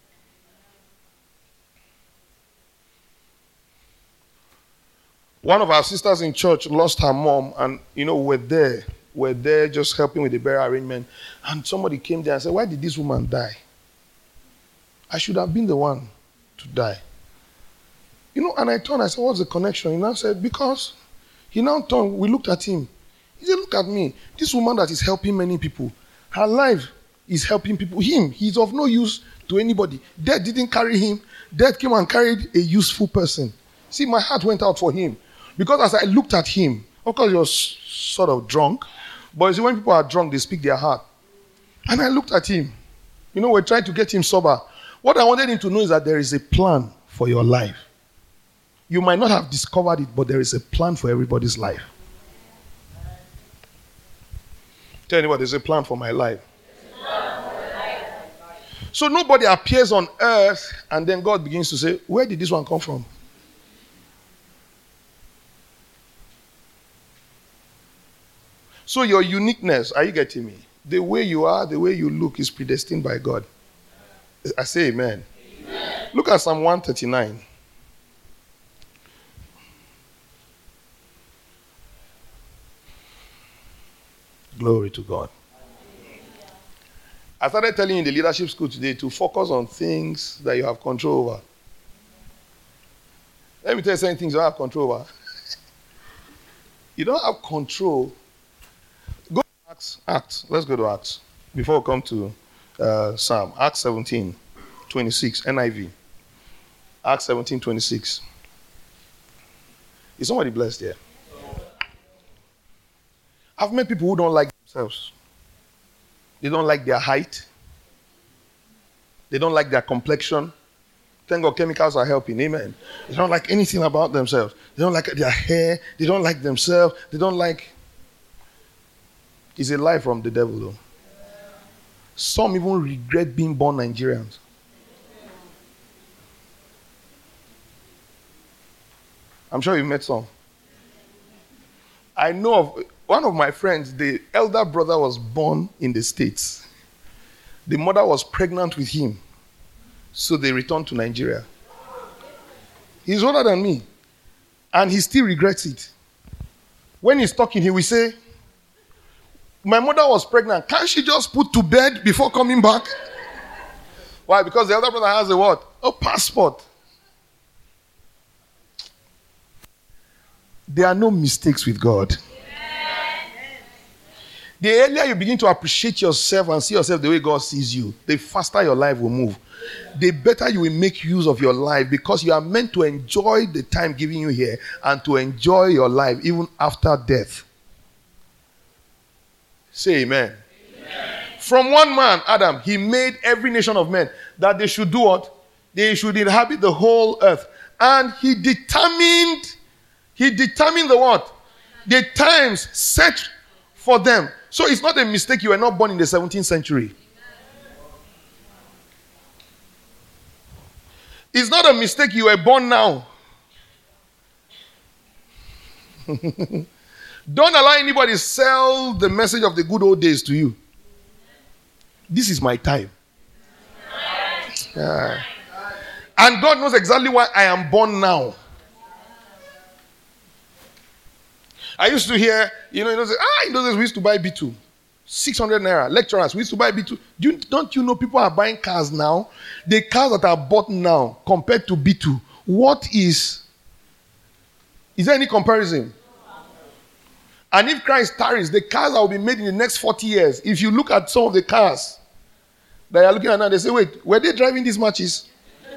One of our sisters in church lost her mom, and you know, we're there. We're there just helping with the burial arrangement. And somebody came there and said, why did this woman die? I should have been the one to die. You know, and I turned, I said, what's the connection? He now said, because he now turned, we looked at him. He said, look at me. This woman that is helping many people, her life is helping people. Him, he's of no use to anybody. Death didn't carry him. Death came and carried a useful person. See, my heart went out for him. Because as I looked at him, of course he was sort of drunk, but you see, when people are drunk, they speak their heart. And I looked at him. You know, we're trying to get him sober. What I wanted him to know is that there is a plan for your life. You might not have discovered it, but there is a plan for everybody's life. Tell anybody, there's a plan for my life. So nobody appears on earth and then God begins to say, where did this one come from? So your uniqueness, are you getting me? The way you are, the way you look is predestined by God. I say amen. Amen. Look at Psalm one thirty-nine. Glory to God. I started telling you in the leadership school today to focus on things that you have control over. Let me tell you certain things you don't have control over. You don't have control. Go to Acts. Acts. Let's go to Acts. Before we come to uh, Psalm. Acts seventeen, twenty-six, N I V. Acts seventeen, twenty-six. Is somebody blessed here? I've met people who don't like themselves. They don't like their height. They don't like their complexion. Thank God chemicals are helping. Amen. They don't like anything about themselves. They don't like their hair. They don't like themselves. They don't like... It's a lie from the devil, though. Some even regret being born Nigerians. I'm sure you've met some. I know of one of my friends, the elder brother was born in the States. The mother was pregnant with him. So they returned to Nigeria. He's older than me. And he still regrets it. When he's talking, he will say, my mother was pregnant. Can't she just put to bed before coming back? Why? Because the elder brother has a what? A passport. There are no mistakes with God. The earlier you begin to appreciate yourself and see yourself the way God sees you, the faster your life will move. The better you will make use of your life, because you are meant to enjoy the time given you here and to enjoy your life even after death. Say amen. Amen. From one man, Adam, he made every nation of men that they should do what? They should inhabit the whole earth. And he determined, he determined the what? The times set for them. So it's not a mistake you were not born in the seventeenth century. It's not a mistake you were born now. Don't allow anybody sell the message of the good old days to you. This is my time. Yeah. And God knows exactly why I am born now. I used to hear, you know, you know, say, ah, in those days we used to buy B two. six hundred naira. Lecturers, we used to buy B two. Do you, don't you know people are buying cars now? The cars that are bought now compared to B two. What is, is there any comparison? And if Christ tarries, the cars that will be made in the next forty years, if you look at some of the cars that you're looking at now, they say, wait, were they driving these matches?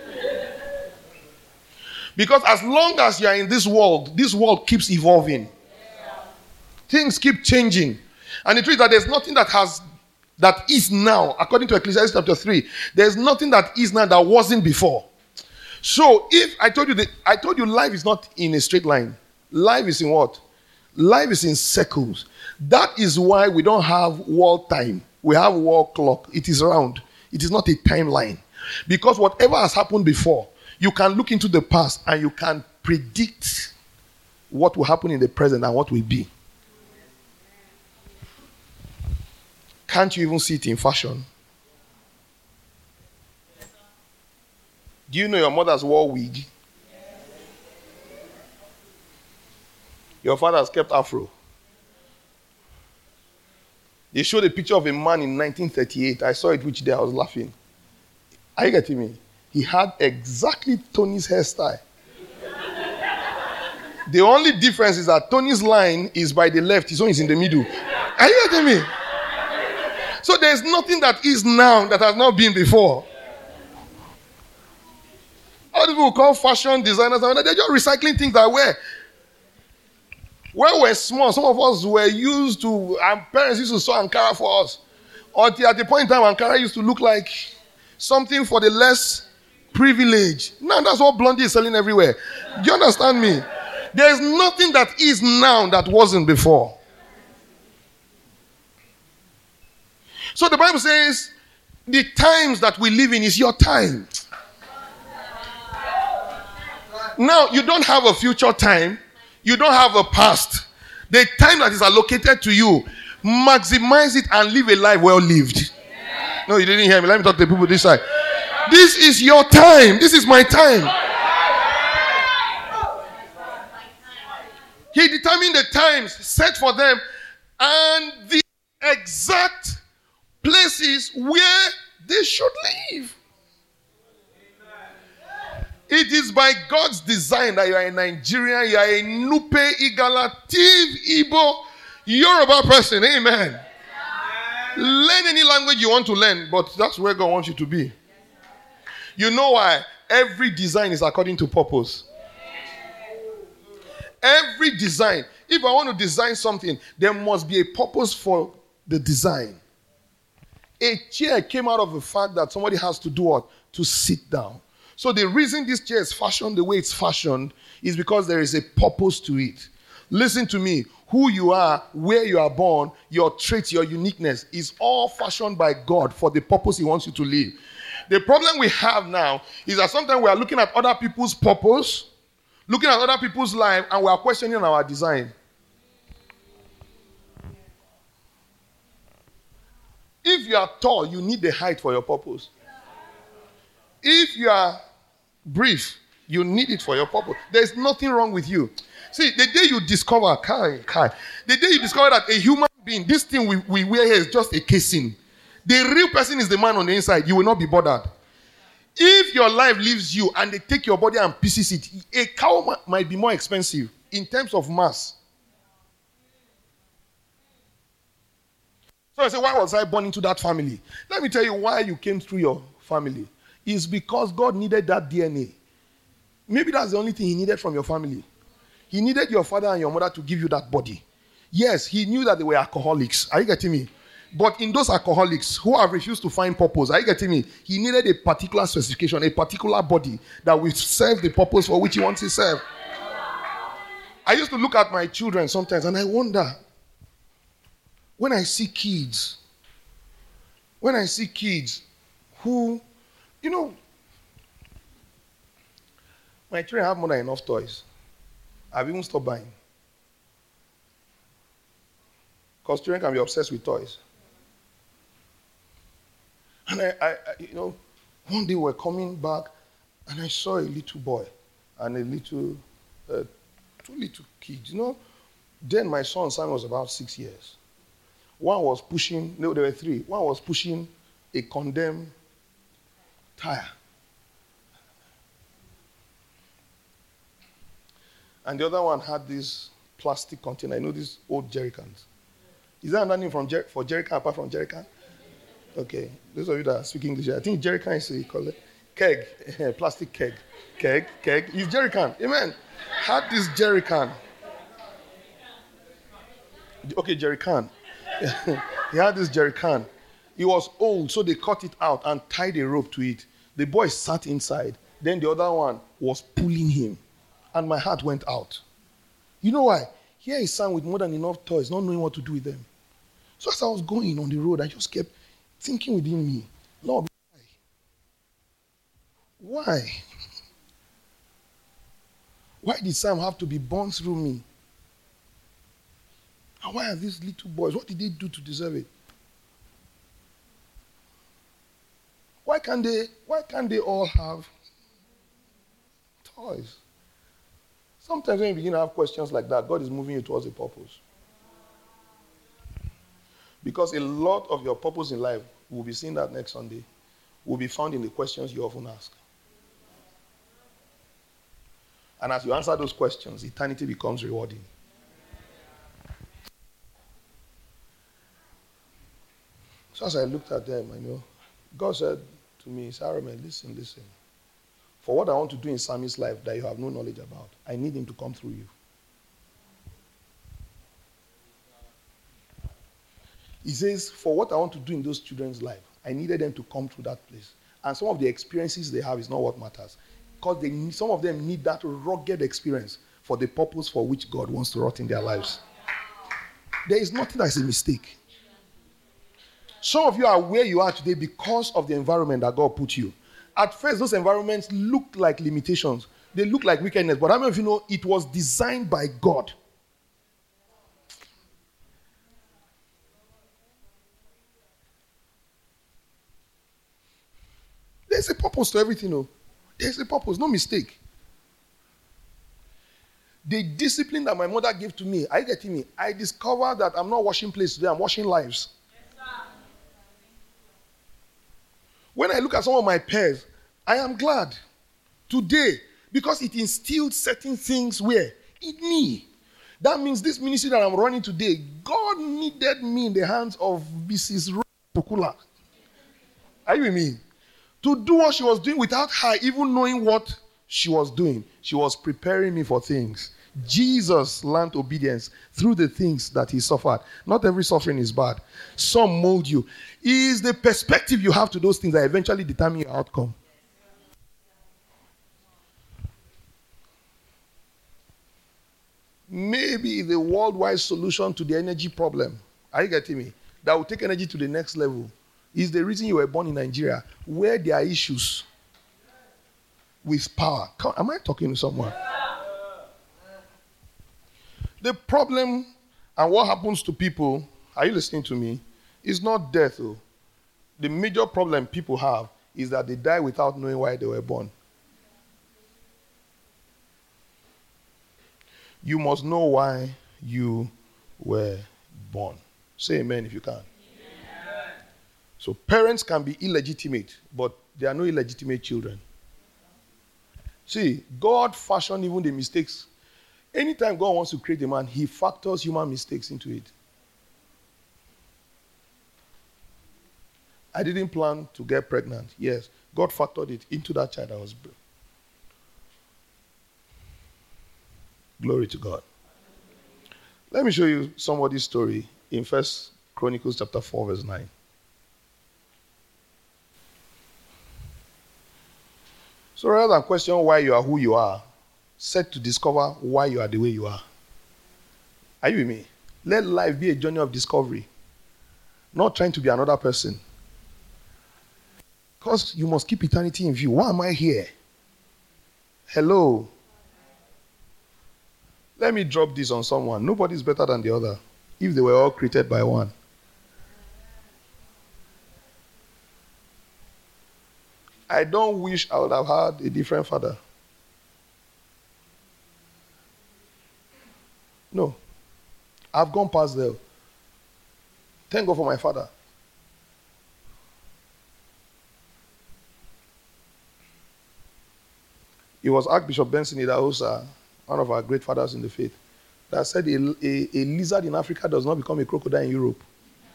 Because as long as you are in this world, this world keeps evolving. Things keep changing. And the truth is that there's nothing that has, that is now, according to Ecclesiastes chapter three, there's nothing that is now that wasn't before. So if I told you that, I told you life is not in a straight line. Life is in what? Life is in circles. That is why we don't have wall time. We have wall clock. It is round. It is not a timeline. Because whatever has happened before, you can look into the past and you can predict what will happen in the present and what will be. Can't you even see it in fashion? Do you know your mother's wore wig? Your father's kept afro. They showed a picture of a man in nineteen thirty-eight. I saw it which day I was laughing. Are you getting me? He had exactly Tony's hairstyle. The only difference is that Tony's line is by the left, his own is in the middle. Are you getting me? So there's nothing that is now that has not been before. All these people call fashion designers, they're just recycling things that were. When we were small, some of us were used to, our parents used to sew Ankara for us. Until at the point in time, Ankara used to look like something for the less privileged. Now that's what Blondie is selling everywhere. Do you understand me? There's nothing that is now that wasn't before. So the Bible says, The times that we live in is your time. Now, you don't have a future time. You don't have a past. The time that is allocated to you, maximize it and live a life well lived. No, you didn't hear me. Let me talk to the people this side. This is your time. This is my time. He determined the times set for them and the exact places where they should live. It is by God's design that you are a Nigerian, you are a Nupe, Igala, Tiv, Igbo, Yoruba person. Amen. Learn any language you want to learn, but that's where God wants you to be. You know why? Every design is according to purpose. Every design. If I want to design something, there must be a purpose for the design. A chair came out of the fact that somebody has to do what? To sit down. So the reason this chair is fashioned the way it's fashioned is because there is a purpose to it. Listen to me. Who you are, where you are born, your traits, your uniqueness is all fashioned by God for the purpose He wants you to live. The problem we have now is that sometimes we are looking at other people's purpose, looking at other people's life, and we are questioning our design. If you are tall, you need the height for your purpose. If you are brief, you need it for your purpose. There's nothing wrong with you. See, the day you discover, Kai, Kai, the day you discover that a human being, this thing we, we wear here is just a casing. The real person is the man on the inside. You will not be bothered. If your life leaves you and they take your body and pieces it, a cow might be more expensive in terms of mass. So I say, why was I born into that family? Let me tell you why you came through your family. It's because God needed that D N A. Maybe that's the only thing He needed from your family. He needed your father and your mother to give you that body. Yes, He knew that they were alcoholics. Are you getting me? But in those alcoholics who have refused to find purpose, are you getting me? He needed a particular specification, a particular body that will serve the purpose for which He wants to serve. I used to look at my children sometimes and I wonder, when I see kids, when I see kids who, you know, my children have more than enough toys. I've even stopped buying. Because children can be obsessed with toys. And I, I, I, you know, one day we're coming back and I saw a little boy and a little, uh, two little kids. You know, then my son Simon was about six years. One was pushing, no, there were three. One was pushing a condemned tire. And the other one had this plastic container. You know, these old jerry cans. Is there another name from jer- for jerry can apart from jerry can? Okay. Those of you that speak English, I think jerry can is a call it keg, plastic keg, keg, keg. It's jerry can. Amen. Had this jerry can. Okay, jerry can. He had this jerry can. It was old, so they cut it out and tied a rope to it. The boy sat inside. Then the other one was pulling him. And my heart went out. You know why? Here is son with more than enough toys, not knowing what to do with them. So as I was going on the road, I just kept thinking within me, Lord, why? Why? Why did Sam have to be born through me? And why are these little boys? What did they do to deserve it? Why can't they, why can't they all have toys? Sometimes when you begin to have questions like that, God is moving you towards a purpose. Because a lot of your purpose in life, we'll be seeing that next Sunday, will be found in the questions you often ask. And as you answer those questions, eternity becomes rewarding. So as I looked at them, I know, God said to me, Saruman, listen, listen. For what I want to do in Sammy's life that you have no knowledge about, I need him to come through you. He says, for what I want to do in those children's life, I needed them to come through that place. And some of the experiences they have is not what matters. Because they need, some of them need that rugged experience for the purpose for which God wants to wrought in their lives. There is nothing that is a mistake. Some of you are where you are today because of the environment that God put you. At first, those environments looked like limitations. They look like wickedness. But how many of you know it was designed by God? There's a purpose to everything. No? There's a purpose. No mistake. The discipline that my mother gave to me, are you getting me? I discovered that I'm not washing plates today. I'm washing lives. Yes, when I look at some of my peers, I am glad today because it instilled certain things where? In me. That means this ministry that I'm running today, God needed me in the hands of Missus Pukula. Are you with me? To do what she was doing without her even knowing what she was doing. She was preparing me for things. Jesus learned obedience through the things that he suffered. Not every suffering is bad. Some mold you. It is the perspective you have to those things that eventually determine your outcome. Maybe the worldwide solution to the energy problem, are you getting me? That will take energy to the next level is the reason you were born in Nigeria, where there are issues with power. Come, am I talking to someone? The problem and what happens to people, are you listening to me, is not death. Though. The major problem people have is that they die without knowing why they were born. You must know why you were born. Say amen if you can. Amen. So parents can be illegitimate, but they are no illegitimate children. See, God fashioned even the mistakes. Anytime God wants to create a man, he factors human mistakes into it. I didn't plan to get pregnant. Yes, God factored it into that child I was born. Glory to God. Let me show you somebody's story in First Chronicles chapter four, verse nine. So rather than question why you are who you are, set to discover why you are the way you are. Are you with me? Let life be a journey of discovery. Not trying to be another person. Because you must keep eternity in view. Why am I here? Hello. Let me drop this on someone. Nobody is better than the other if they were all created by one. I don't wish I would have had a different father. No. I've gone past there. Thank God for my father. It was Archbishop Benson Idahosa, one of our great fathers in the faith, that said a, a, a lizard in Africa does not become a crocodile in Europe.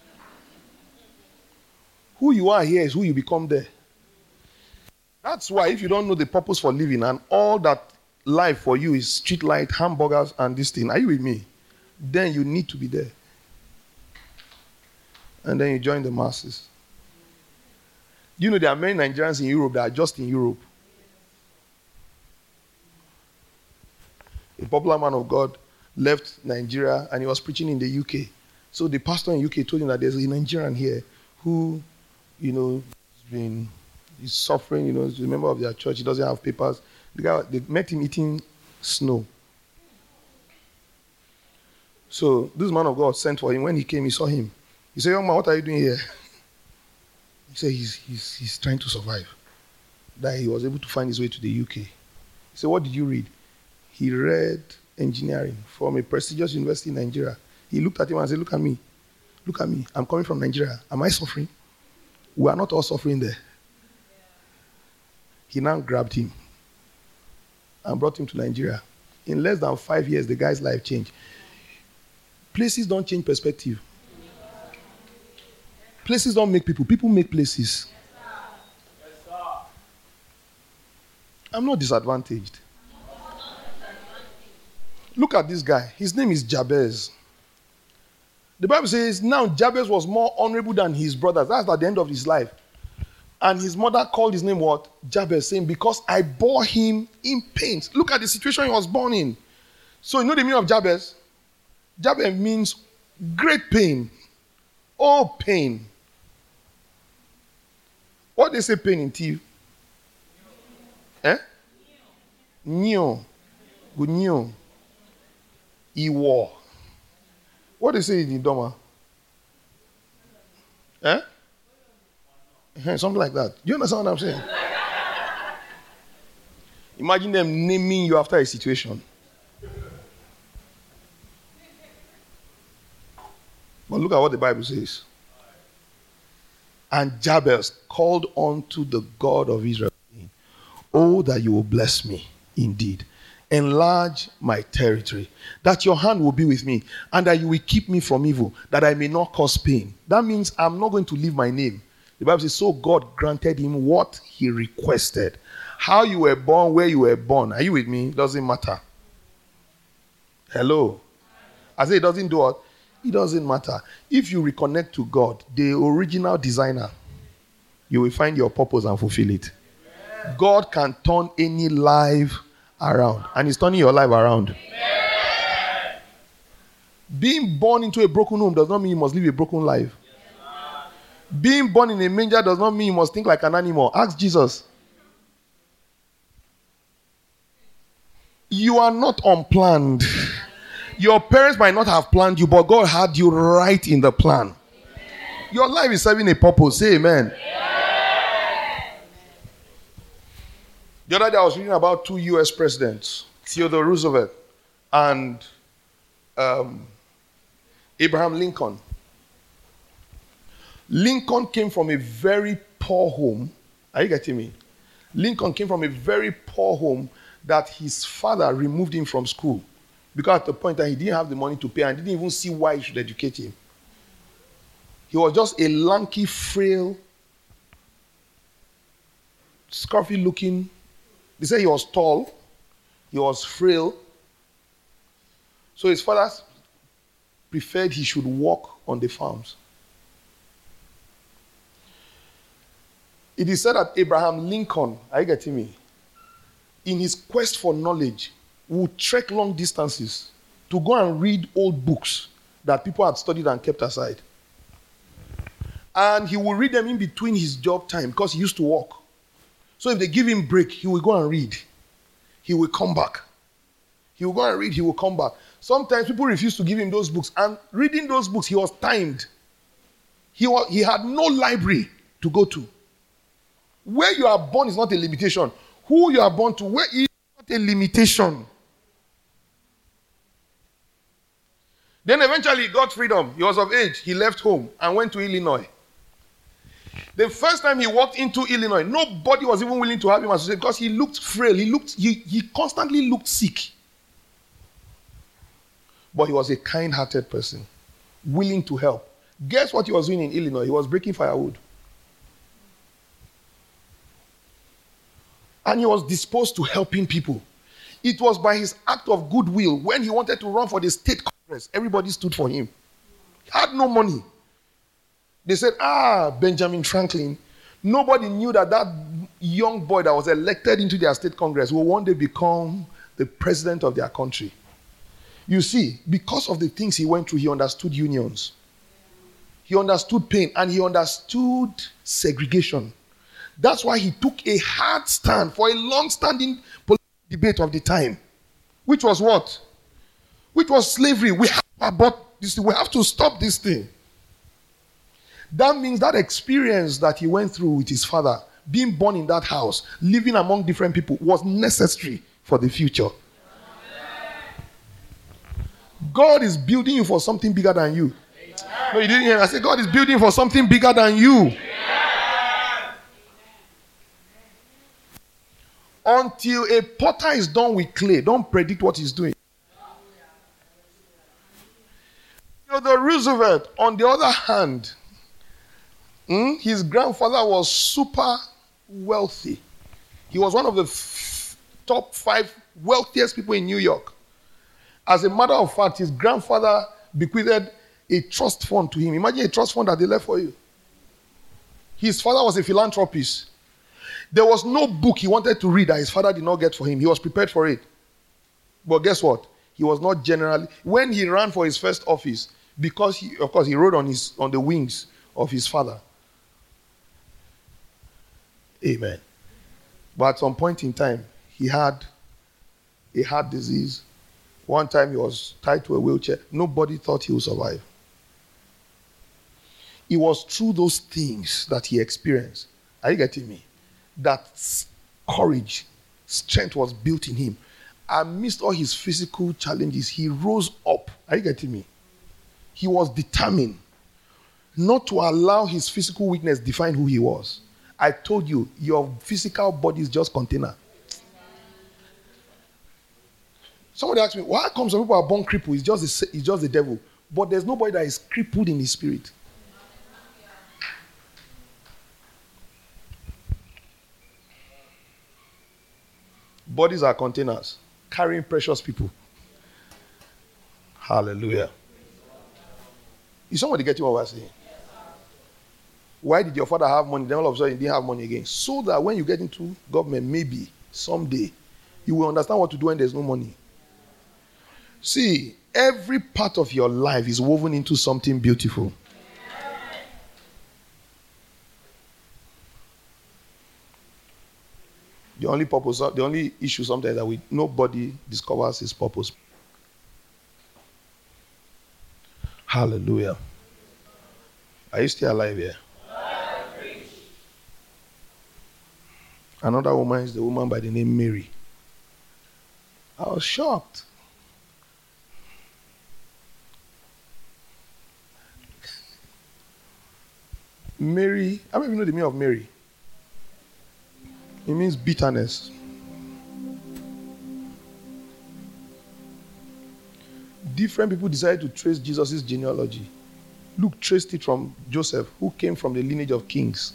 Who you are here is who you become there. That's why if you don't know the purpose for living and all that life for you is street light, hamburgers, and this thing, are you with me? Then you need to be there. And then you join the masses. You know there are many Nigerians in Europe that are just in Europe. A popular man of God left Nigeria and he was preaching in the U K. So the pastor in the U K told him that there's a Nigerian here who, you know, has been he's suffering, you know, he's a member of their church, he doesn't have papers. The guy, they met him eating snow. So this man of God sent for him. When he came, he saw him. He said, young man, what are you doing here? He said, he's, he's, he's trying to survive. That he was able to find his way to the U K. He said, what did you read? He read engineering from a prestigious university in Nigeria. He looked at him and said, look at me. Look at me. I'm coming from Nigeria. Am I suffering? We are not all suffering there. He now grabbed him and brought him to Nigeria. In less than five years, the guy's life changed. Places don't change perspective. Places don't make people. People make places. I'm not disadvantaged. Look at this guy. His name is Jabez. The Bible says, now Jabez was more honorable than his brothers. That's at the end of his life. And his mother called his name what? Jabez, saying, because I bore him in pains. Look at the situation he was born in. So you know the meaning of Jabez? Jabez means great pain. Oh, pain. What they say pain in teeth? Eh? Nyo. Good nyo. Iwo. What they say in Idoma? Eh? Eh, Something like that. You understand what I'm saying? Imagine them naming you after a situation. But look at what the Bible says. And Jabez called unto the God of Israel, saying, oh, that you will bless me indeed. Enlarge my territory, that your hand will be with me, and that you will keep me from evil, that I may not cause pain. That means I'm not going to leave my name. The Bible says, so God granted him what he requested. How you were born, where you were born. Are you with me? Doesn't matter. Hello. I say it doesn't do what? It doesn't matter. If you reconnect to God, the original designer, you will find your purpose and fulfill it. God can turn any life around. And he's turning your life around. Amen. Being born into a broken home does not mean you must live a broken life. Yes, being born in a manger does not mean you must think like an animal. Ask Jesus. You are not unplanned. Your parents might not have planned you, but God had you right in the plan. Amen. Your life is serving a purpose. Say amen. Amen. The other day I was reading about two U S presidents, Theodore Roosevelt and um, Abraham Lincoln. Lincoln came from a very poor home. Are you getting me? Lincoln came from a very poor home that his father removed him from school. Because at the point that he didn't have the money to pay and didn't even see why he should educate him. He was just a lanky, frail, scruffy looking. They say he was tall. He was frail. So his father preferred he should work on the farms. It is said that Abraham Lincoln, are you getting me? In his quest for knowledge, would trek long distances to go and read old books that people had studied and kept aside. And he will read them in between his job time because he used to work. So if they give him break, he will go and read. He will come back. He will go and read, he will come back. Sometimes people refuse to give him those books. And reading those books, he was timed. He, was, he had no library to go to. Where you are born is not a limitation. Who you are born to, where is not a limitation. Then eventually he got freedom. He was of age. He left home and went to Illinois. The first time he walked into Illinois, nobody was even willing to have him associate because he looked frail. He looked, he, he constantly looked sick. But he was a kind-hearted person, willing to help. Guess what he was doing in Illinois? He was breaking firewood. And he was disposed to helping people. It was by his act of goodwill when he wanted to run for the state Congress. Everybody stood for him. He had no money. They said, ah, Benjamin Franklin. Nobody knew that that young boy that was elected into their state Congress will one day become the president of their country. You see, because of the things he went through, he understood unions. He understood pain and he understood segregation. That's why he took a hard stand for a long-standing political debate of the time. Which was what? Which was slavery. We have to abort this. We have to stop this thing. That means that experience that he went through with his father, being born in that house, living among different people, was necessary for the future. God is building you for something bigger than you. No, you didn't hear me. I said God is building for something bigger than you. Until a potter is done with clay, don't predict what he's doing. Theodore Roosevelt, on the other hand, hmm, his grandfather was super wealthy. He was one of the f- top five wealthiest people in New York. As a matter of fact, his grandfather bequeathed a trust fund to him. Imagine a trust fund that they left for you. His father was a philanthropist. There was no book he wanted to read that his father did not get for him. He was prepared for it. But guess what? He was not generally... When he ran for his first office, because, he, of course, he rode on, his, on the wings of his father. Amen. But at some point in time, he had a heart disease. One time he was tied to a wheelchair. Nobody thought he would survive. It was through those things that he experienced. Are you getting me? That courage, strength was built in him. Amidst all his physical challenges, he rose up. Are you getting me? He was determined not to allow his physical weakness define who he was. I told you, your physical body is just container. Somebody asked me, why come some people are born crippled? It's just the, it's just the devil. But there's nobody that is crippled in his spirit. Bodies are containers carrying precious people. Hallelujah. Is somebody getting what we're saying? Why did your father have money? Then all of a sudden he didn't have money again. So that when you get into government, maybe someday you will understand what to do when there's no money. See, every part of your life is woven into something beautiful. The only purpose, the only issue sometimes that we nobody discovers his purpose. Hallelujah. Are you still alive here? Another woman is the woman by the name Mary. I was shocked. Mary, I don't even know the meaning of Mary. It means bitterness. Different people decided to trace Jesus' genealogy. Luke traced it from Joseph, who came from the lineage of kings.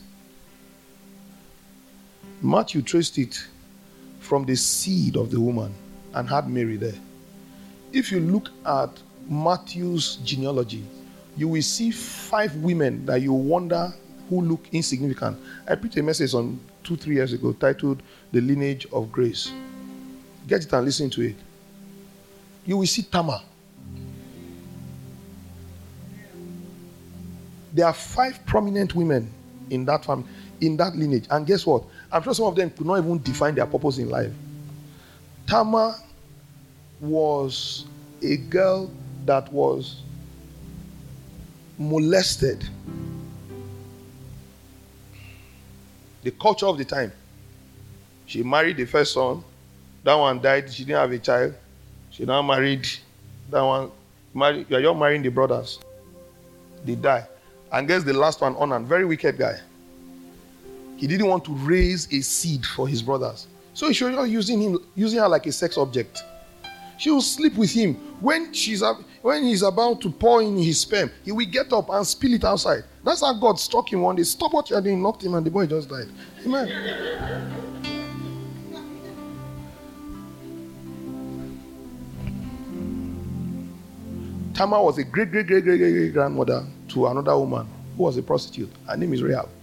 Matthew traced it from the seed of the woman and had Mary there. If you look at Matthew's genealogy, you will see five women that you wonder who look insignificant. I preached a message on two, three years ago titled The Lineage of Grace. Get it and listen to it. You will see Tamar. There are five prominent women in that family, in that lineage. And guess what? I'm sure some of them could not even define their purpose in life. Tamar was a girl that was molested. The culture of the time. She married the first son. That one died. She didn't have a child. She now married that one. Married, you're marrying the brothers. They die. And guess the last one, Onan, very wicked guy. He didn't want to raise a seed for his brothers. So he was using him, using her like a sex object. She will sleep with him. When she's when he's about to pour in his sperm, he will get up and spill it outside. That's how God struck him one day. Stop what you're doing, knocked him, and the boy just died. Amen. Tamar was a great, great, great, great, great, great grandmother to another woman who was a prostitute. Her name is Rahab.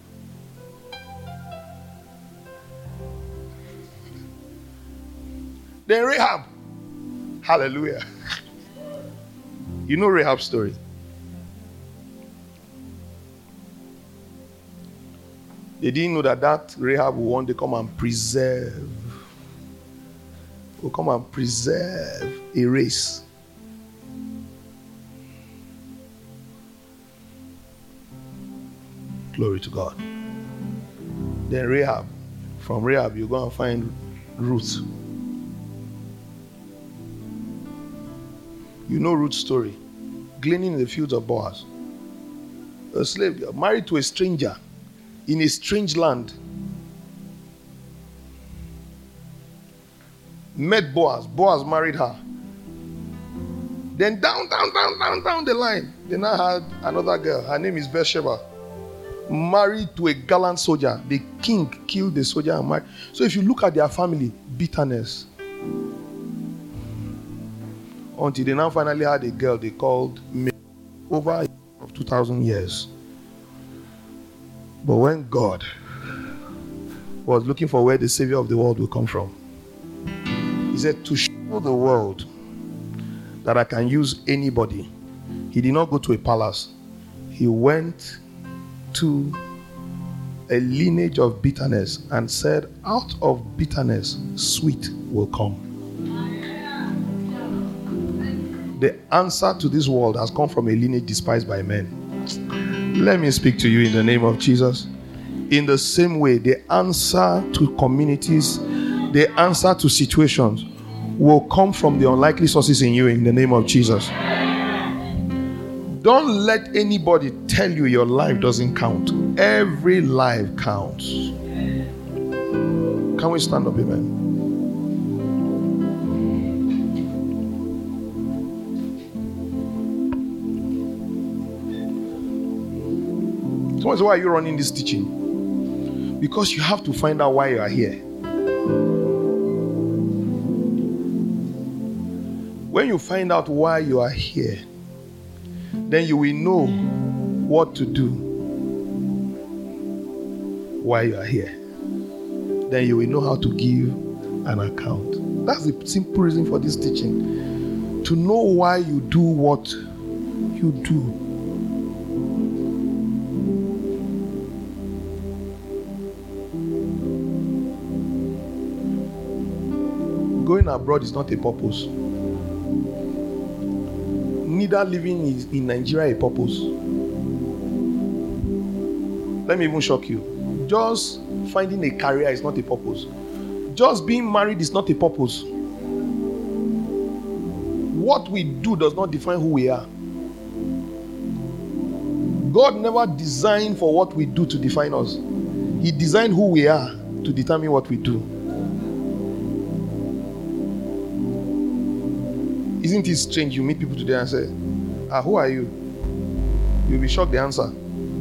Then Rahab. Hallelujah. You know Rahab's story. They didn't know that that Rahab will one day come and preserve. Will come and preserve a race. Glory to God. Then Rahab. From Rahab, you're going to find Ruth. You know Ruth's story. Gleaning in the fields of Boaz. A slave girl, married to a stranger in a strange land. Met Boaz. Boaz married her. Then down, down, down, down, down the line, they now had another girl. Her name is Bathsheba. Married to a gallant soldier. The king killed the soldier and married. So if you look at their family, bitterness. Until they now finally had a girl they called Mary. Over of two thousand years. But when God was looking for where the Savior of the world will come from, He said, to show the world that I can use anybody. He did not go to a palace. He went to a lineage of bitterness and said, out of bitterness, sweet will come. The answer to this world has come from a lineage despised by men. Let me speak to you in the name of Jesus. In the same way, the answer to communities, the answer to situations will come from the unlikely sources in you in the name of Jesus. Don't let anybody tell you your life doesn't count. Every life counts. Can we stand up, amen? So why are you running this teaching? Because you have to find out why you are here. When you find out why you are here, then you will know what to do while you are here. Then you will know how to give an account. That's the simple reason for this teaching. To know why you do what you do. Going abroad is not a purpose. Neither living in Nigeria a purpose. Let me even shock you. Just finding a career is not a purpose. Just being married is not a purpose. What we do does not define who we are. God never designed for what we do to define us. He designed who we are to determine what we do. Isn't it strange you meet people today and say, ah, who are you? You'll be shocked the answer.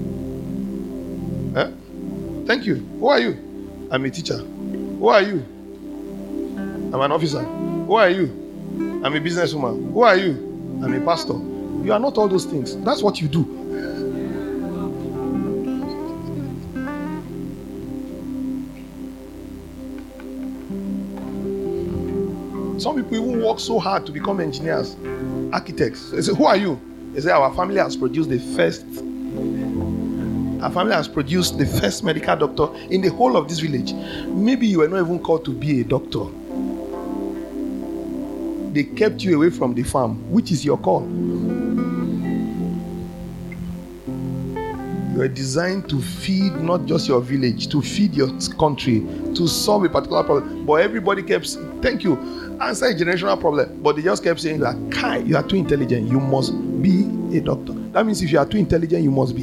Eh? Thank you. Who are you? I'm a teacher. Who are you? I'm an officer. Who are you? I'm a businesswoman. Who are you? I'm a pastor. You are not all those things. That's what you do. Some people even work so hard to become engineers, architects. They say, who are you? They say, our family has produced the first, our family has produced the first medical doctor in the whole of this village. Maybe you were not even called to be a doctor. They kept you away from the farm, which is your call. You are designed to feed not just your village, to feed your country, to solve a particular problem. But everybody kept saying, thank you, answer a generational problem. But they just kept saying that, Kai, you are too intelligent, you must be a doctor. That means if you are too intelligent, you must be.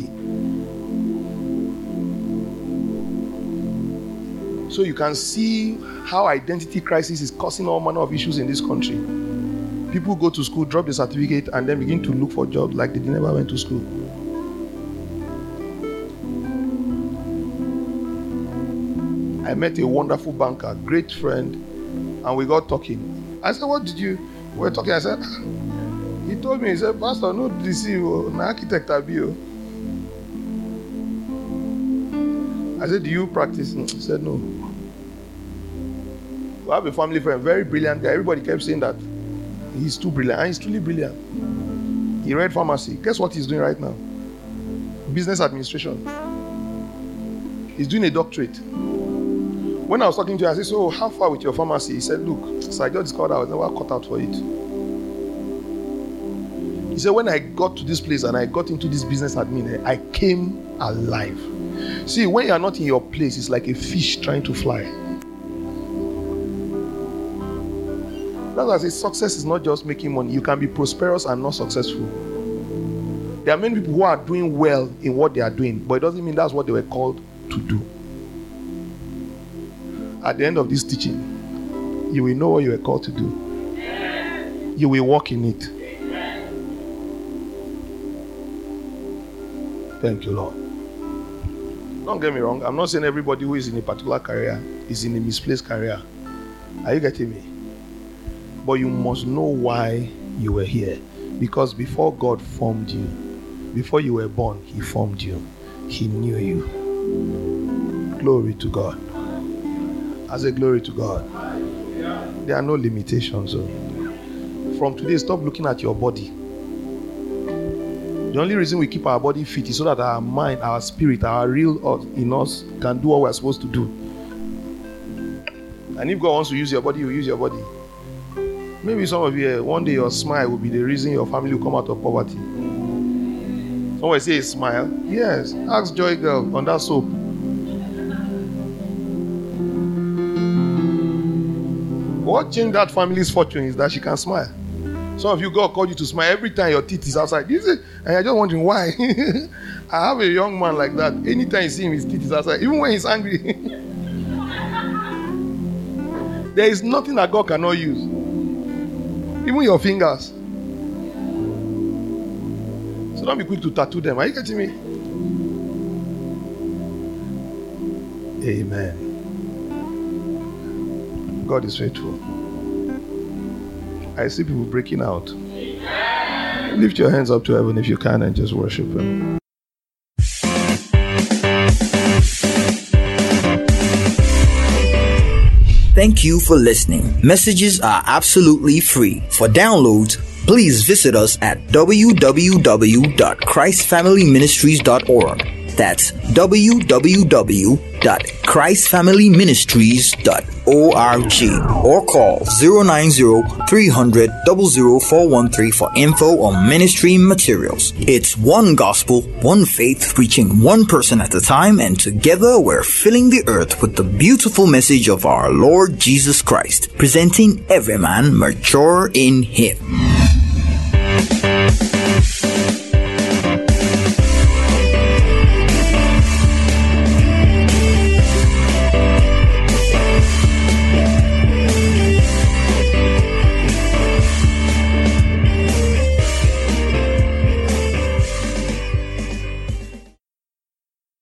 So you can see how identity crisis is causing all manner of issues in this country. People go to school, drop the certificate, and then begin to look for jobs like they never went to school. I met a wonderful banker, great friend, and we got talking. I said, what did you, we were talking, I said, he told me, he said, Pastor, no deceive, an architect I be. I said, do you practice? He said, no. We have a family friend, very brilliant guy. Everybody kept saying that he's too brilliant, and he's truly brilliant. He read pharmacy. Guess what he's doing right now? Business administration. He's doing a doctorate. When I was talking to him, I said, so how far with your pharmacy? He said, look, so I just discovered I was never cut out for it. He said, when I got to this place and I got into this business admin, I came alive. See, when you are not in your place, it's like a fish trying to fly. That's why I say success is not just making money. You can be prosperous and not successful. There are many people who are doing well in what they are doing, but it doesn't mean that's what they were called to do. At the end of this teaching, you will know what you were called to do. You will walk in it. Thank you, Lord. Don't get me wrong. I'm not saying everybody who is in a particular career is in a misplaced career. Are you getting me? But you must know why you were here. Because before God formed you, before you were born, He formed you. He knew you. Glory to God. I say glory to God. There are no limitations. So. From today, stop looking at your body. The only reason we keep our body fit is so that our mind, our spirit, our real us in us can do what we're supposed to do. And if God wants to use your body, He will use your body. Maybe some of you, one day your smile will be the reason your family will come out of poverty. Someone say smile. Yes. Ask Joy Girl on that soap. What changed that family's fortune is that she can smile. Some of you, God called you to smile every time your teeth is outside. You say, and you're just wondering why. I have a young man like that. Anytime you see him, his teeth is outside, even when he's angry. There is nothing that God cannot use. Even your fingers. So don't be quick to tattoo them. Are you getting me? Amen. God is faithful. I see people breaking out. Amen. Lift your hands up to heaven if you can and just worship Him. Thank you for listening. Messages are absolutely free. For downloads, please visit us at w w w dot christ family ministries dot org. That's w w w dot christ family ministries dot org or call zero nine zero, three hundred, zero zero four one three for info on ministry materials. It's one gospel, one faith, reaching one person at a time, and together we're filling the earth with the beautiful message of our Lord Jesus Christ, presenting every man mature in Him.